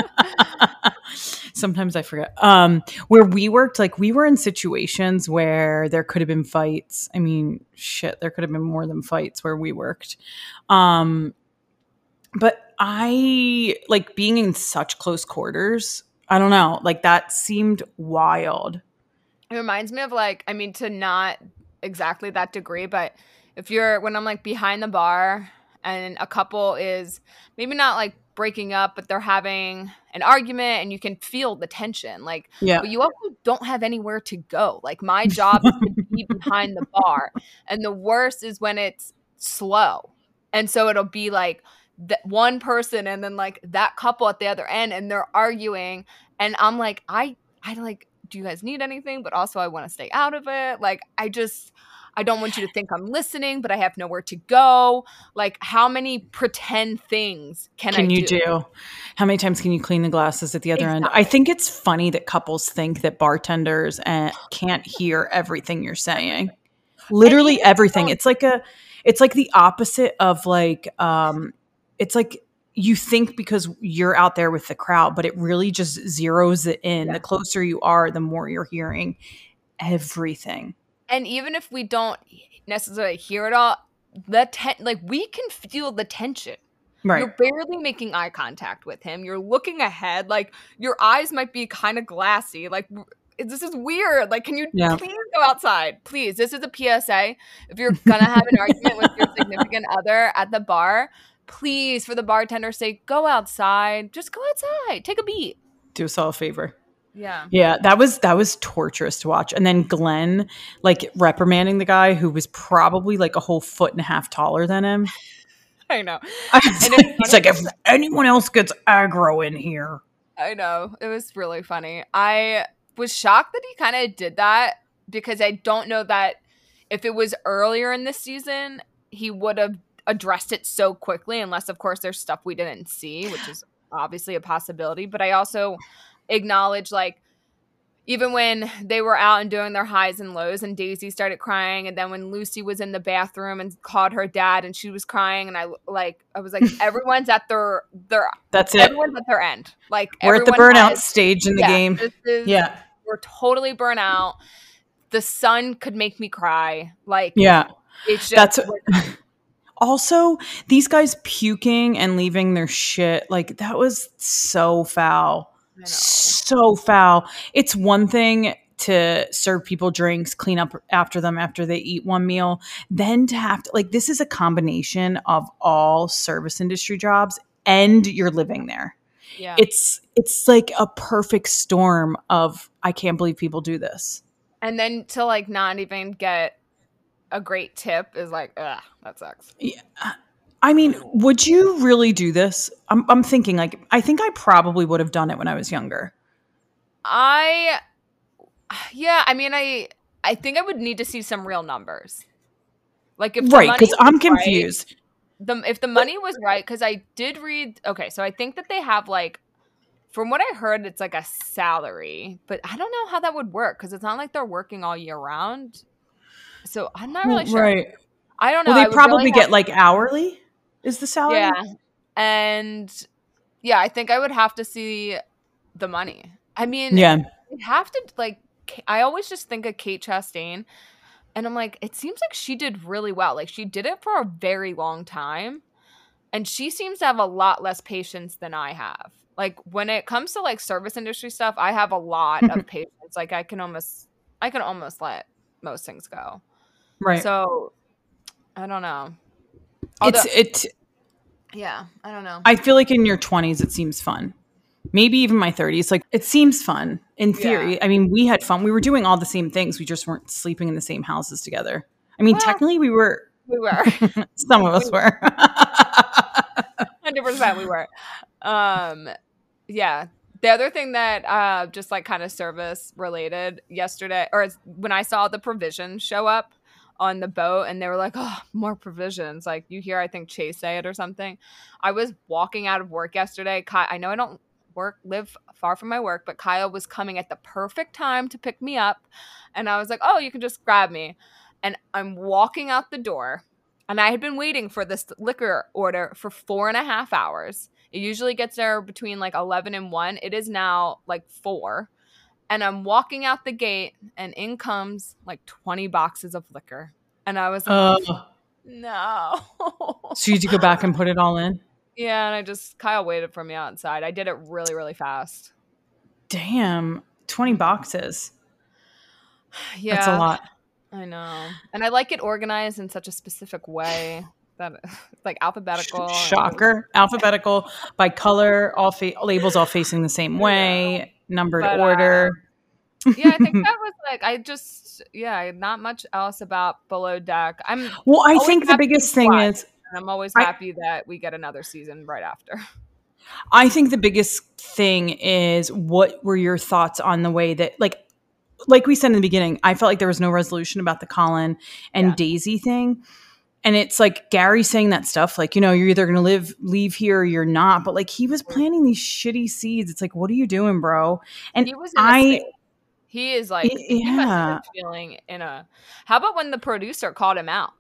Sometimes I forget. Um, where we worked, like we were in situations where there could have been fights. I mean, shit, there could have been more than fights where we worked. Um, but I like being in such close quarters. I don't know, like that seemed wild. It reminds me of like, I mean, to not exactly that degree, but if you're, when I'm like behind the bar and a couple is maybe not like breaking up, but they're having an argument and you can feel the tension. Like, Yeah. but you also don't have anywhere to go. Like my job is to be behind the bar. And the worst is when it's slow. And so it'll be like that one person and then like that couple at the other end and they're arguing. And I'm like, I, I like, do you guys need anything? But also I want to stay out of it. Like, I just, I don't want you to think I'm listening, but I have nowhere to go. Like, how many pretend things can, Can I you do? do? How many times can you clean the glasses at the other end? Exactly. I think it's funny that couples think that bartenders uh, can't hear everything you're saying. Literally even everything. though- It's like a, it's like the opposite of like, um, it's like you think because you're out there with the crowd, but it really just zeroes it in. Yeah. The closer you are, the more you're hearing everything. And even if we don't necessarily hear it all, the ten- like we can feel the tension. Right. You're barely making eye contact with him. You're looking ahead. Like your eyes might be kind of glassy. Like w- this is weird. Like, can you Yeah. please go outside? Please. This is a P S A. If you're gonna have an argument with your significant other at the bar, please, for the bartender's sake, go outside. Just go outside. Take a beat. Do us all a favor. Yeah. Yeah, that was that was torturous to watch. And then Glenn like reprimanding the guy who was probably like a whole foot and a half taller than him. I know. It's like, it's like, if anyone else gets aggro in here. I know. It was really funny. I was shocked that he kind of did that because I don't know that if it was earlier in the season, he would have addressed it so quickly, unless, of course, there's stuff we didn't see, which is obviously a possibility. But I also acknowledge, like, even when they were out and doing their highs and lows and Daisy started crying, and then when Lucy was in the bathroom and called her dad and she was crying, and I like I was like, everyone's at their their that's it. Everyone's at their end. Like, we're at the burnout has, stage in the yeah, game. This is, yeah. We're totally burnt out. The sun could make me cry. Like, yeah. It's just that's also these guys puking and leaving their shit. Like, that was so foul. So foul. It's one thing to serve people drinks, clean up after them after they eat one meal, then to have to, like, this is a combination of all service industry jobs and you're living there. Yeah. It's it's like a perfect storm of, I can't believe people do this. And then to like not even get a great tip is like, ugh, that sucks. Yeah. I mean, would you really do this? I'm, I'm thinking, like, I think I probably would have done it when I was younger. I, yeah, I mean, I, I think I would need to see some real numbers. Like, if right, because I'm confused. Right, the if the money was right, because I did read. Okay, so I think that they have, like, from what I heard, it's like a salary, but I don't know how that would work because it's not like they're working all year round. So I'm not really sure. Right. I don't know. Well, they probably really get have- like hourly. Is the salary? Yeah. And yeah, I think I would have to see the money. I mean, yeah. You'd have to, like, I always just think of Kate Chastain and I'm like, it seems like she did really well. Like, she did it for a very long time and she seems to have a lot less patience than I have. Like, when it comes to like service industry stuff, I have a lot of patience. Like, I can almost, I can almost let most things go. Right. So I don't know. Although, it's it. Yeah, I don't know. I feel like in your twenties, it seems fun. Maybe even my thirties. Like, it seems fun in theory. Yeah. I mean, we had fun. We were doing all the same things. We just weren't sleeping in the same houses together. I mean, well, technically, we were. We were. Some of us we were. one hundred percent we were. Um, yeah. The other thing that uh, just like kind of service related yesterday, or when I saw the provisions show up on the boat and they were like, oh, more provisions. Like, you hear, I think, Chase say it or something. I was walking out of work yesterday. Ky- I know I don't work, live far from my work, but Kyle was coming at the perfect time to pick me up. And I was like, oh, you can just grab me. And I'm walking out the door and I had been waiting for this liquor order for four and a half hours. It usually gets there between like eleven and one. It is now like four. And I'm walking out the gate, and in comes like twenty boxes of liquor. And I was like, uh, no. So you had to go back and put it all in? Yeah, and I just, Kyle waited for me outside. I did it really, really fast. Damn, twenty boxes. Yeah. That's a lot. I know. And I like it organized in such a specific way. That like alphabetical. Shocker. Alphabetical by color, all fa- labels all facing the same way, numbered but, order. Uh, yeah, I think that was like, I just, yeah, not much else about Below Deck. I'm Well, I think the biggest thing is, and I'm always happy I, that we get another season right after. I think the biggest thing is, what were your thoughts on the way that, like, like we said in the beginning, I felt like there was no resolution about the Colin and yeah. Daisy thing. And it's like Gary saying that stuff, like, you know, you're either going to live, leave here or you're not. But like, he was planting these shitty seeds. It's like, what are you doing, bro? And he was I, he is like, yeah. he must have been feeling in a, how about when the producer called him out?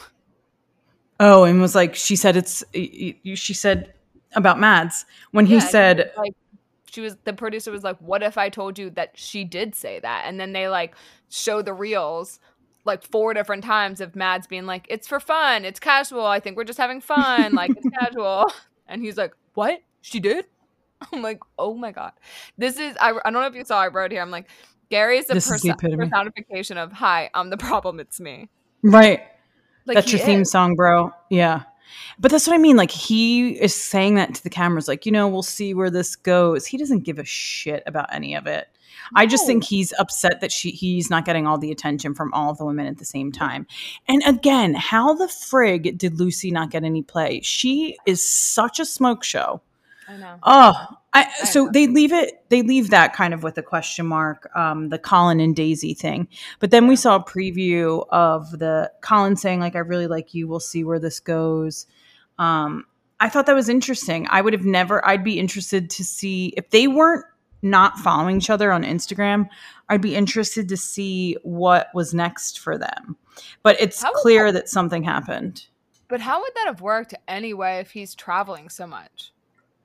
Oh, and was like, she said, it's, she said about Mads when he yeah, said, like, she was, the producer was like, what if I told you that she did say that? And then they like show the reels like four different times of Mads being like, it's for fun. It's casual. I think we're just having fun. Like, it's casual. And he's like, what? She did? I'm like, oh my God. This is, I, I don't know if you saw, I wrote here. I'm like, Gary is the, this perso- is the epitome. personification of, hi, I'm the problem. It's me. Right. Like, that's your is. theme song, bro. Yeah. But that's what I mean. Like, he is saying that to the cameras, like, you know, we'll see where this goes. He doesn't give a shit about any of it. No. I just think he's upset that she he's not getting all the attention from all of the women at the same time. And again, how the frig did Lucy not get any play? She is such a smoke show. I know. Oh, I, I so know. they leave it. They leave that kind of with a question mark, um, the Colin and Daisy thing. But then we Yeah. saw a preview of the Colin saying, like, "I really like you. We'll see where this goes." Um, I thought that was interesting. I would have never. I'd be interested to see if they weren't not following each other on Instagram. I'd be interested to see what was next for them. But it's How would clear that, that something happened. but how would that have worked anyway if he's traveling so much?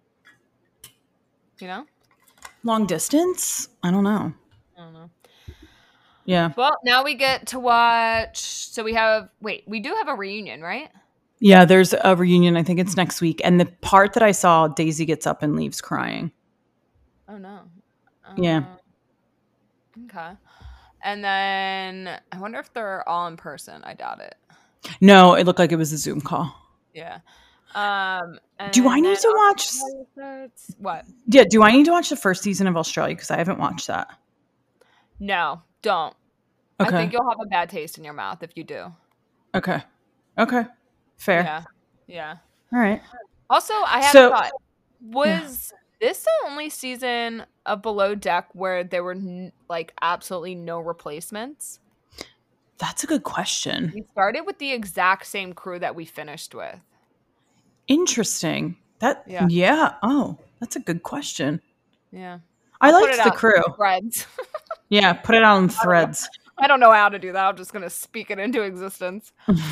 You know? Long distance? I don't know. I don't know. Yeah. Well, now we get to watch. So we have, wait, we do have a reunion, right? Yeah, there's a reunion. I think it's next week. And the part that I saw, Daisy gets up and leaves crying. Oh, no. Yeah. Um, okay. And then I wonder if they're all in person. I doubt it. No, it looked like it was a Zoom call. Yeah. Um, and Do I need to watch? Australia what? Yeah, do I need to watch the first season of Australia? Because I haven't watched that. No, don't. Okay. I think you'll have a bad taste in your mouth if you do. Okay. Okay. Fair. Yeah. Yeah. All right. Also, I had So- a thought. Was this the only season of Below Deck where there were n- like absolutely no replacements? That's a good question. We started with the exact same crew that we finished with. Interesting. That Yeah. yeah. Oh, that's a good question. Yeah. I I'll put liked it the out in crew. Threads. Yeah, put it on Threads. I don't know how to do that. I'm just going to speak it into existence.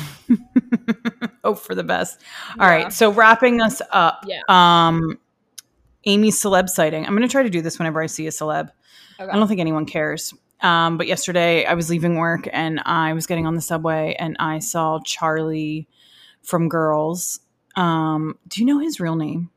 Hope for the best. All Yeah. right. So wrapping us up. Yeah. Um, Amy's celeb sighting. I'm going to try to do this whenever I see a celeb. Okay. I don't think anyone cares. Um, but yesterday I was leaving work and I was getting on the subway and I saw Charlie from Girls. Um, do you know his real name?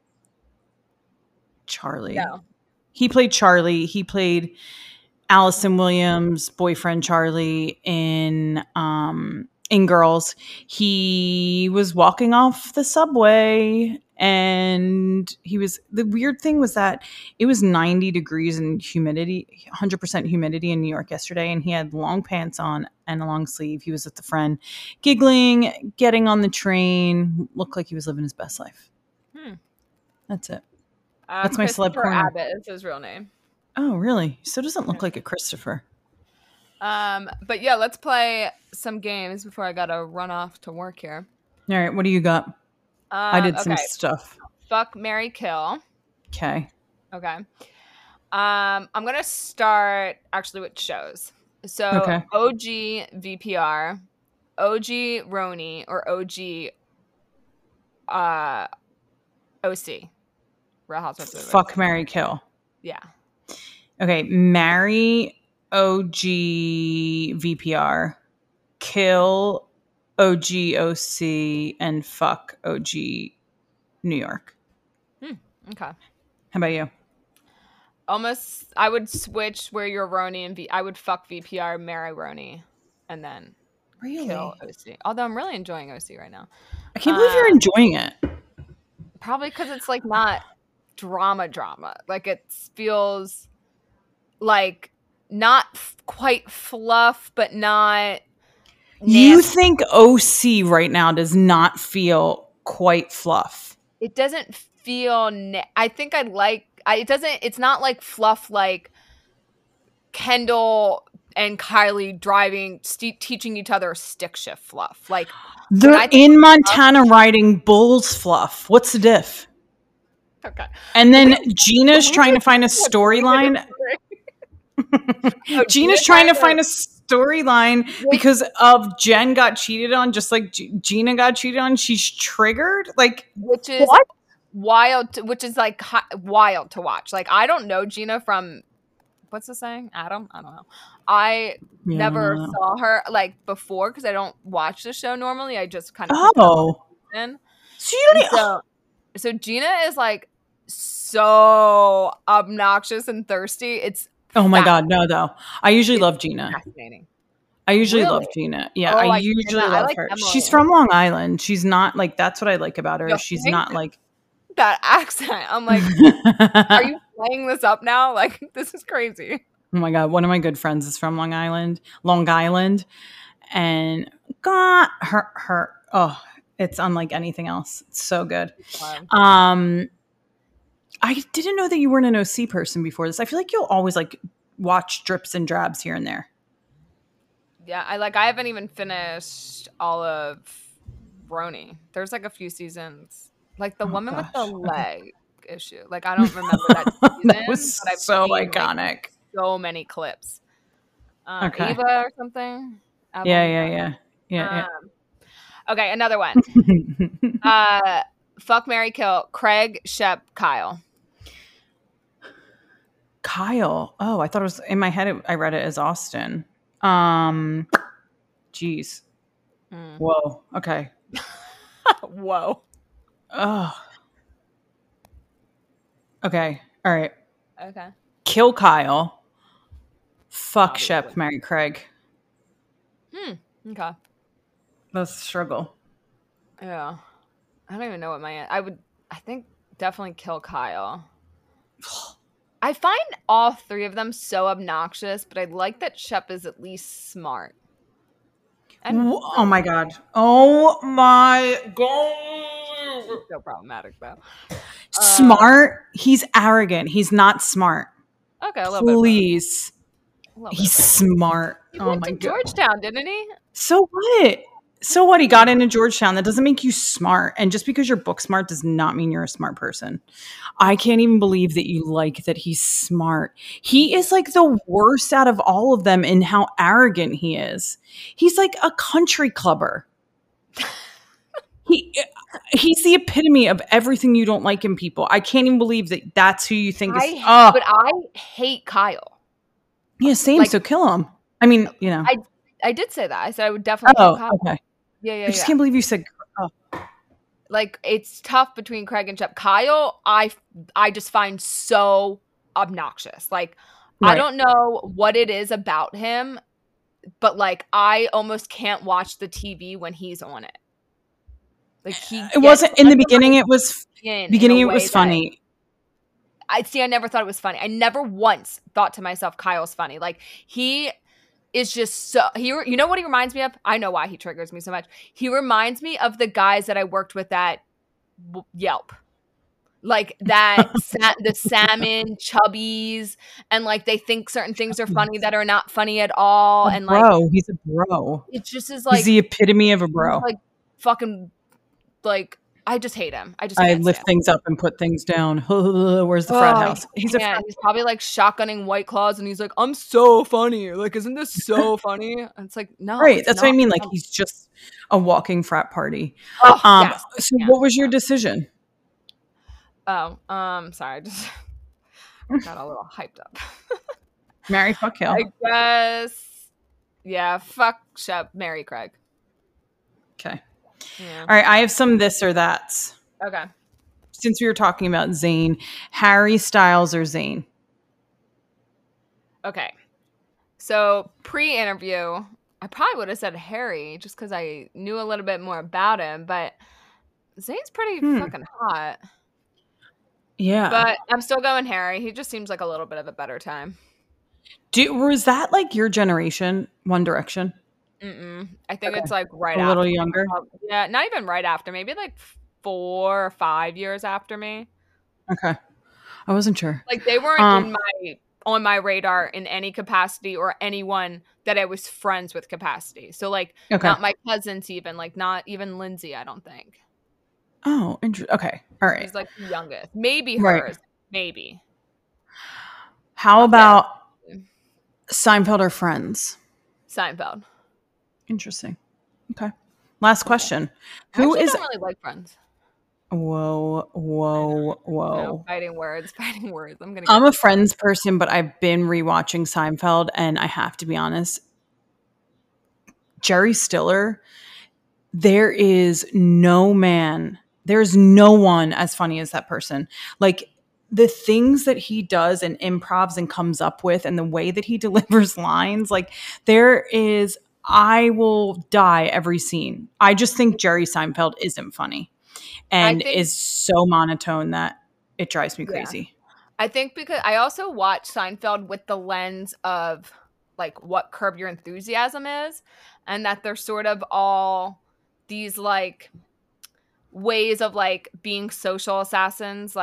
Charlie. No. He played Charlie. He played Allison Williams' boyfriend Charlie in um, in Girls. He was walking off the subway and he was the weird thing was that it was ninety degrees and humidity, one hundred percent humidity in New York yesterday, and he had long pants on and a long sleeve. He was with a friend, giggling, getting on the train, looked like he was living his best life. Hmm. That's it. Um, That's my celeb Christopher corner. Abbott is his real name. Oh, really? So doesn't look like a Christopher. Um, but yeah, let's play some games before I gotta run off to work here. All right, what do you got? Um, I did some okay. stuff. Fuck, marry, kill. Okay. Okay. Um, I'm gonna start actually with shows. So Okay. O G V P R, O G Roni, or O G uh, O C. Real Housewives of Fuck, marry, kill. Yeah. Okay, marry O G V P R, kill O G O C, and fuck O G New York. Hmm. Okay. How about you? Almost, I would switch where you're Roni and V. I would fuck V P R, marry Roni, and then Really? kill O C. Although I'm really enjoying O C right now. I can't believe Uh, you're enjoying it. Probably because it's like not drama drama. Like it feels like not f- quite fluff, but not. You nasty. think O C right now does not feel quite fluff. It doesn't feel. Na- I think I like. I, it doesn't. It's not like fluff like Kendall and Kylie driving, st- teaching each other stick shift fluff. Like They're I think in Montana riding bulls fluff. What's the diff? okay. And then Gina's trying to find a storyline. Oh, Gina's trying to find a storyline because of Jen got cheated on, just like G- Gina got cheated on. She's triggered. Like, which is what? wild. To, which is like hi- wild to watch. Like I don't know Gina from what's the saying? Adam? I don't know. I Yeah, never I don't know. saw her like before because I don't watch the show normally. I just kind of Oh, in. so you don't. Even, So, so Gina is like so obnoxious and thirsty. It's oh my fa- god, no, though. I usually It's love Gina. fascinating. I usually Really? love Gina. Yeah, Oh, I I usually cannot. I love like her. Emily. She's from Long Island. She's not like that's what I like about her. You She's think? not like. That accent. I'm like, are you playing this up now? Like, this is crazy. Oh my god, one of my good friends is from Long Island, Long Island, and God, her her oh, it's unlike anything else. It's so good. Wow. Um, I didn't know that you weren't an O C person before this. I feel like you'll always like watch drips and drabs here and there. Yeah, I like I haven't even finished all of Roni. There's like a few seasons. Like the Oh, woman gosh. with the Okay. leg issue. Like I don't remember that season. That was but I've so seen, iconic. Like, so many clips. Um, Okay. Ava or something. Yeah, yeah, yeah. Yeah, Um, okay, another one. yeah. uh fuck, marry, kill. Craig, Shep, Kyle. Kyle. Oh, I thought it was in my head. It, I read it as Austin. Um, geez. Mm. Whoa. Okay. Whoa. Oh. Okay. All right. Okay. Kill Kyle. Fuck Obviously. Shep. Marry Craig. Hmm. Okay. That's a struggle. Yeah. I don't even know what my I would I think definitely kill Kyle. I find all three of them so obnoxious, but I like that Shep is at least smart. And oh my god. Oh my god. So problematic though. Smart. Uh, he's arrogant. He's not smart. Okay, a little Please. bit. He's smart. He oh went my to god. Georgetown, didn't he? So what? So what? He got into Georgetown. That doesn't make you smart. And just because you're book smart does not mean you're a smart person. I can't even believe that you like that he's smart. He is like the worst out of all of them in how arrogant he is. He's like a country clubber. he he's the epitome of everything you don't like in people. I can't even believe that that's who you think is. I, oh. But I hate Kyle. Yeah, same. Like, so kill him. I mean, you know. I I did say that. I said I would definitely oh, kill Kyle. Okay. Yeah, yeah, I just yeah. can't believe you said. Oh. Like it's tough between Craig and Shep. Kyle, I I just find so obnoxious. Like right. I don't know what it is about him, but like I almost can't watch the T V when he's on it. Like he it wasn't in the beginning. It was beginning. It was funny. I see. I never thought it was funny. I never once thought to myself, Kyle's funny. Like he is just so he. You know what he reminds me of? I know why he triggers me so much. He reminds me of the guys that I worked with at Yelp, like that. sa- the salmon chubbies, and like they think certain things are funny that are not funny at all. A and bro, like he's a bro. It just is like he's the epitome of a bro. Like fucking like. I just hate him. I just I lift things up and put things down. Where's the frat oh, house? He's a frat. He's probably like shotgunning White Claws, and he's like, "I'm so funny. Like, isn't this so funny?" And it's like, no, right. That's not. what I mean. Like, he's just a walking frat party. Oh, um. yes. So, yeah. what was your decision? Oh, um, sorry, I just got a little hyped up. Marry, fuck, kill. I guess. Yeah, fuck Shep, marry Craig. Okay. Yeah. All right, I have some this or that's. Okay. Since we were talking about Zayn, Harry Styles or Zayn? Okay. So pre-interview, I probably would have said Harry just because I knew a little bit more about him, but Zayn's pretty hmm. fucking hot. Yeah. But I'm still going Harry. He just seems like a little bit of a better time. Do, was that like your generation, One Direction? Mm-mm. I think okay. it's like right a after. little younger. Yeah, not even right after. Maybe like four or five years after me. Okay, I wasn't sure. Like they weren't um, in my on my radar in any capacity, or anyone that I was friends with capacity. So like okay. not my cousins, even like not even Lindsay. I don't think. Oh, interesting. Okay, all right. She's like the youngest. Maybe hers. Right. Maybe. How about okay. Seinfeld or Friends? Seinfeld. Interesting. Okay. Last question. I Who is? I don't really like Friends. Whoa, whoa, whoa! No, fighting words, fighting words. I'm gonna. I'm a Friends person, but I've been rewatching Seinfeld, and I have to be honest. Jerry Stiller, there is no man, there's no one as funny as that person. Like the things that he does and improvs and comes up with, and the way that he delivers lines, like there is. I will die every scene. I just think Jerry Seinfeld isn't funny and think, is so monotone that it drives me crazy. Yeah. I think because I also watch Seinfeld with the lens of like what Curb Your Enthusiasm is, and that they're sort of all these like ways of like being social assassins. Like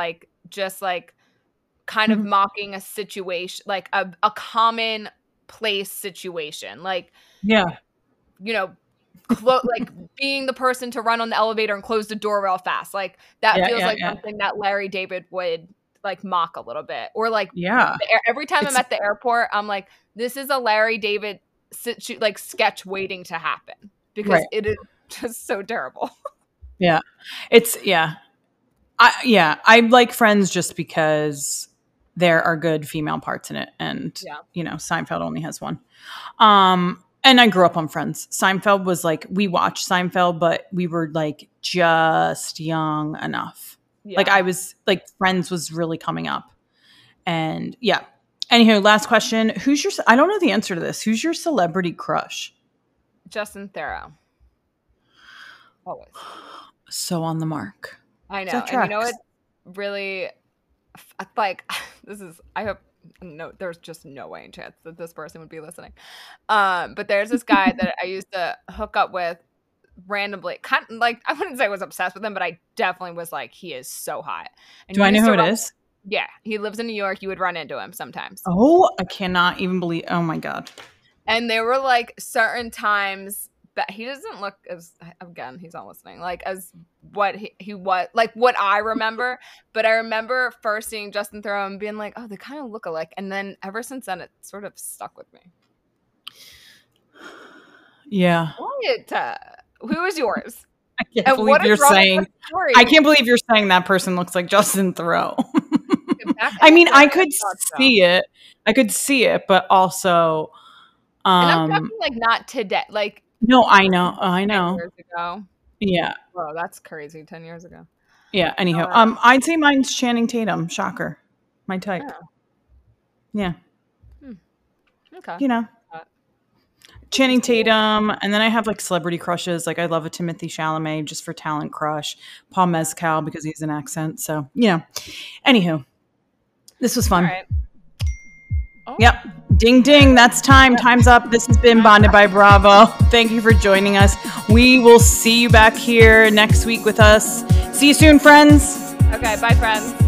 just like kind of mm-hmm. mocking a situation, like a, a common place situation. Like, yeah, you know, clo- like being the person to run on the elevator and close the door real fast. Like that yeah, feels yeah, like yeah. something that Larry David would like mock a little bit. Or like, yeah, the, every time it's, I'm at the airport, I'm like, this is a Larry David situ- like sketch waiting to happen because right. it is just so terrible. Yeah. It's yeah. I yeah, I like Friends just because there are good female parts in it, and yeah. you know, Seinfeld only has one. Um and I grew up on Friends. Seinfeld was like, we watched Seinfeld, but we were like just young enough. Yeah. Like I was like Friends was really coming up. And yeah. Anywho, last question. Who's your I don't know the answer to this. Who's your celebrity crush? Justin Theroux. Always. So on the mark. I know. And you know what really like this is I hope no there's just no way in chance that this person would be listening. Um but there's this guy that I used to hook up with randomly. Kind of, like I wouldn't say I was obsessed with him, but I definitely was like, he is so hot. And do I know who it is? Yeah. He lives in New York. You would run into him sometimes. Oh, I cannot even believe oh my God. And there were like certain times that he doesn't look as, again, he's not listening, like as what he, he was, like what I remember. But I remember first seeing Justin Theroux and being like, oh, they kind of look alike. And then ever since then, it sort of stuck with me. Yeah. What? Uh, who is yours? I can't and believe you're saying, I can't believe you're saying that person looks like Justin Theroux. I mean, I could see it. I could see it, but also. Um, and I'm talking like not today, like. No, I know. I know. ten years ago. Yeah. Whoa, that's crazy. ten years ago. Yeah. Anyhow, uh, um, I'd say mine's Channing Tatum. Shocker. My type. Yeah. yeah. Hmm. Okay. You know. Uh, Channing Tatum. And then I have like celebrity crushes. Like I love a Timothy Chalamet just for talent crush. Paul Mescal because he has an accent. So, you know. Anywho. This was fun. All right. Oh. Yep. Ding, ding. That's time. Time's up. This has been Bonded by Bravo. Thank you for joining us. We will see you back here next week with us. See you soon, friends. Okay. Bye, friends.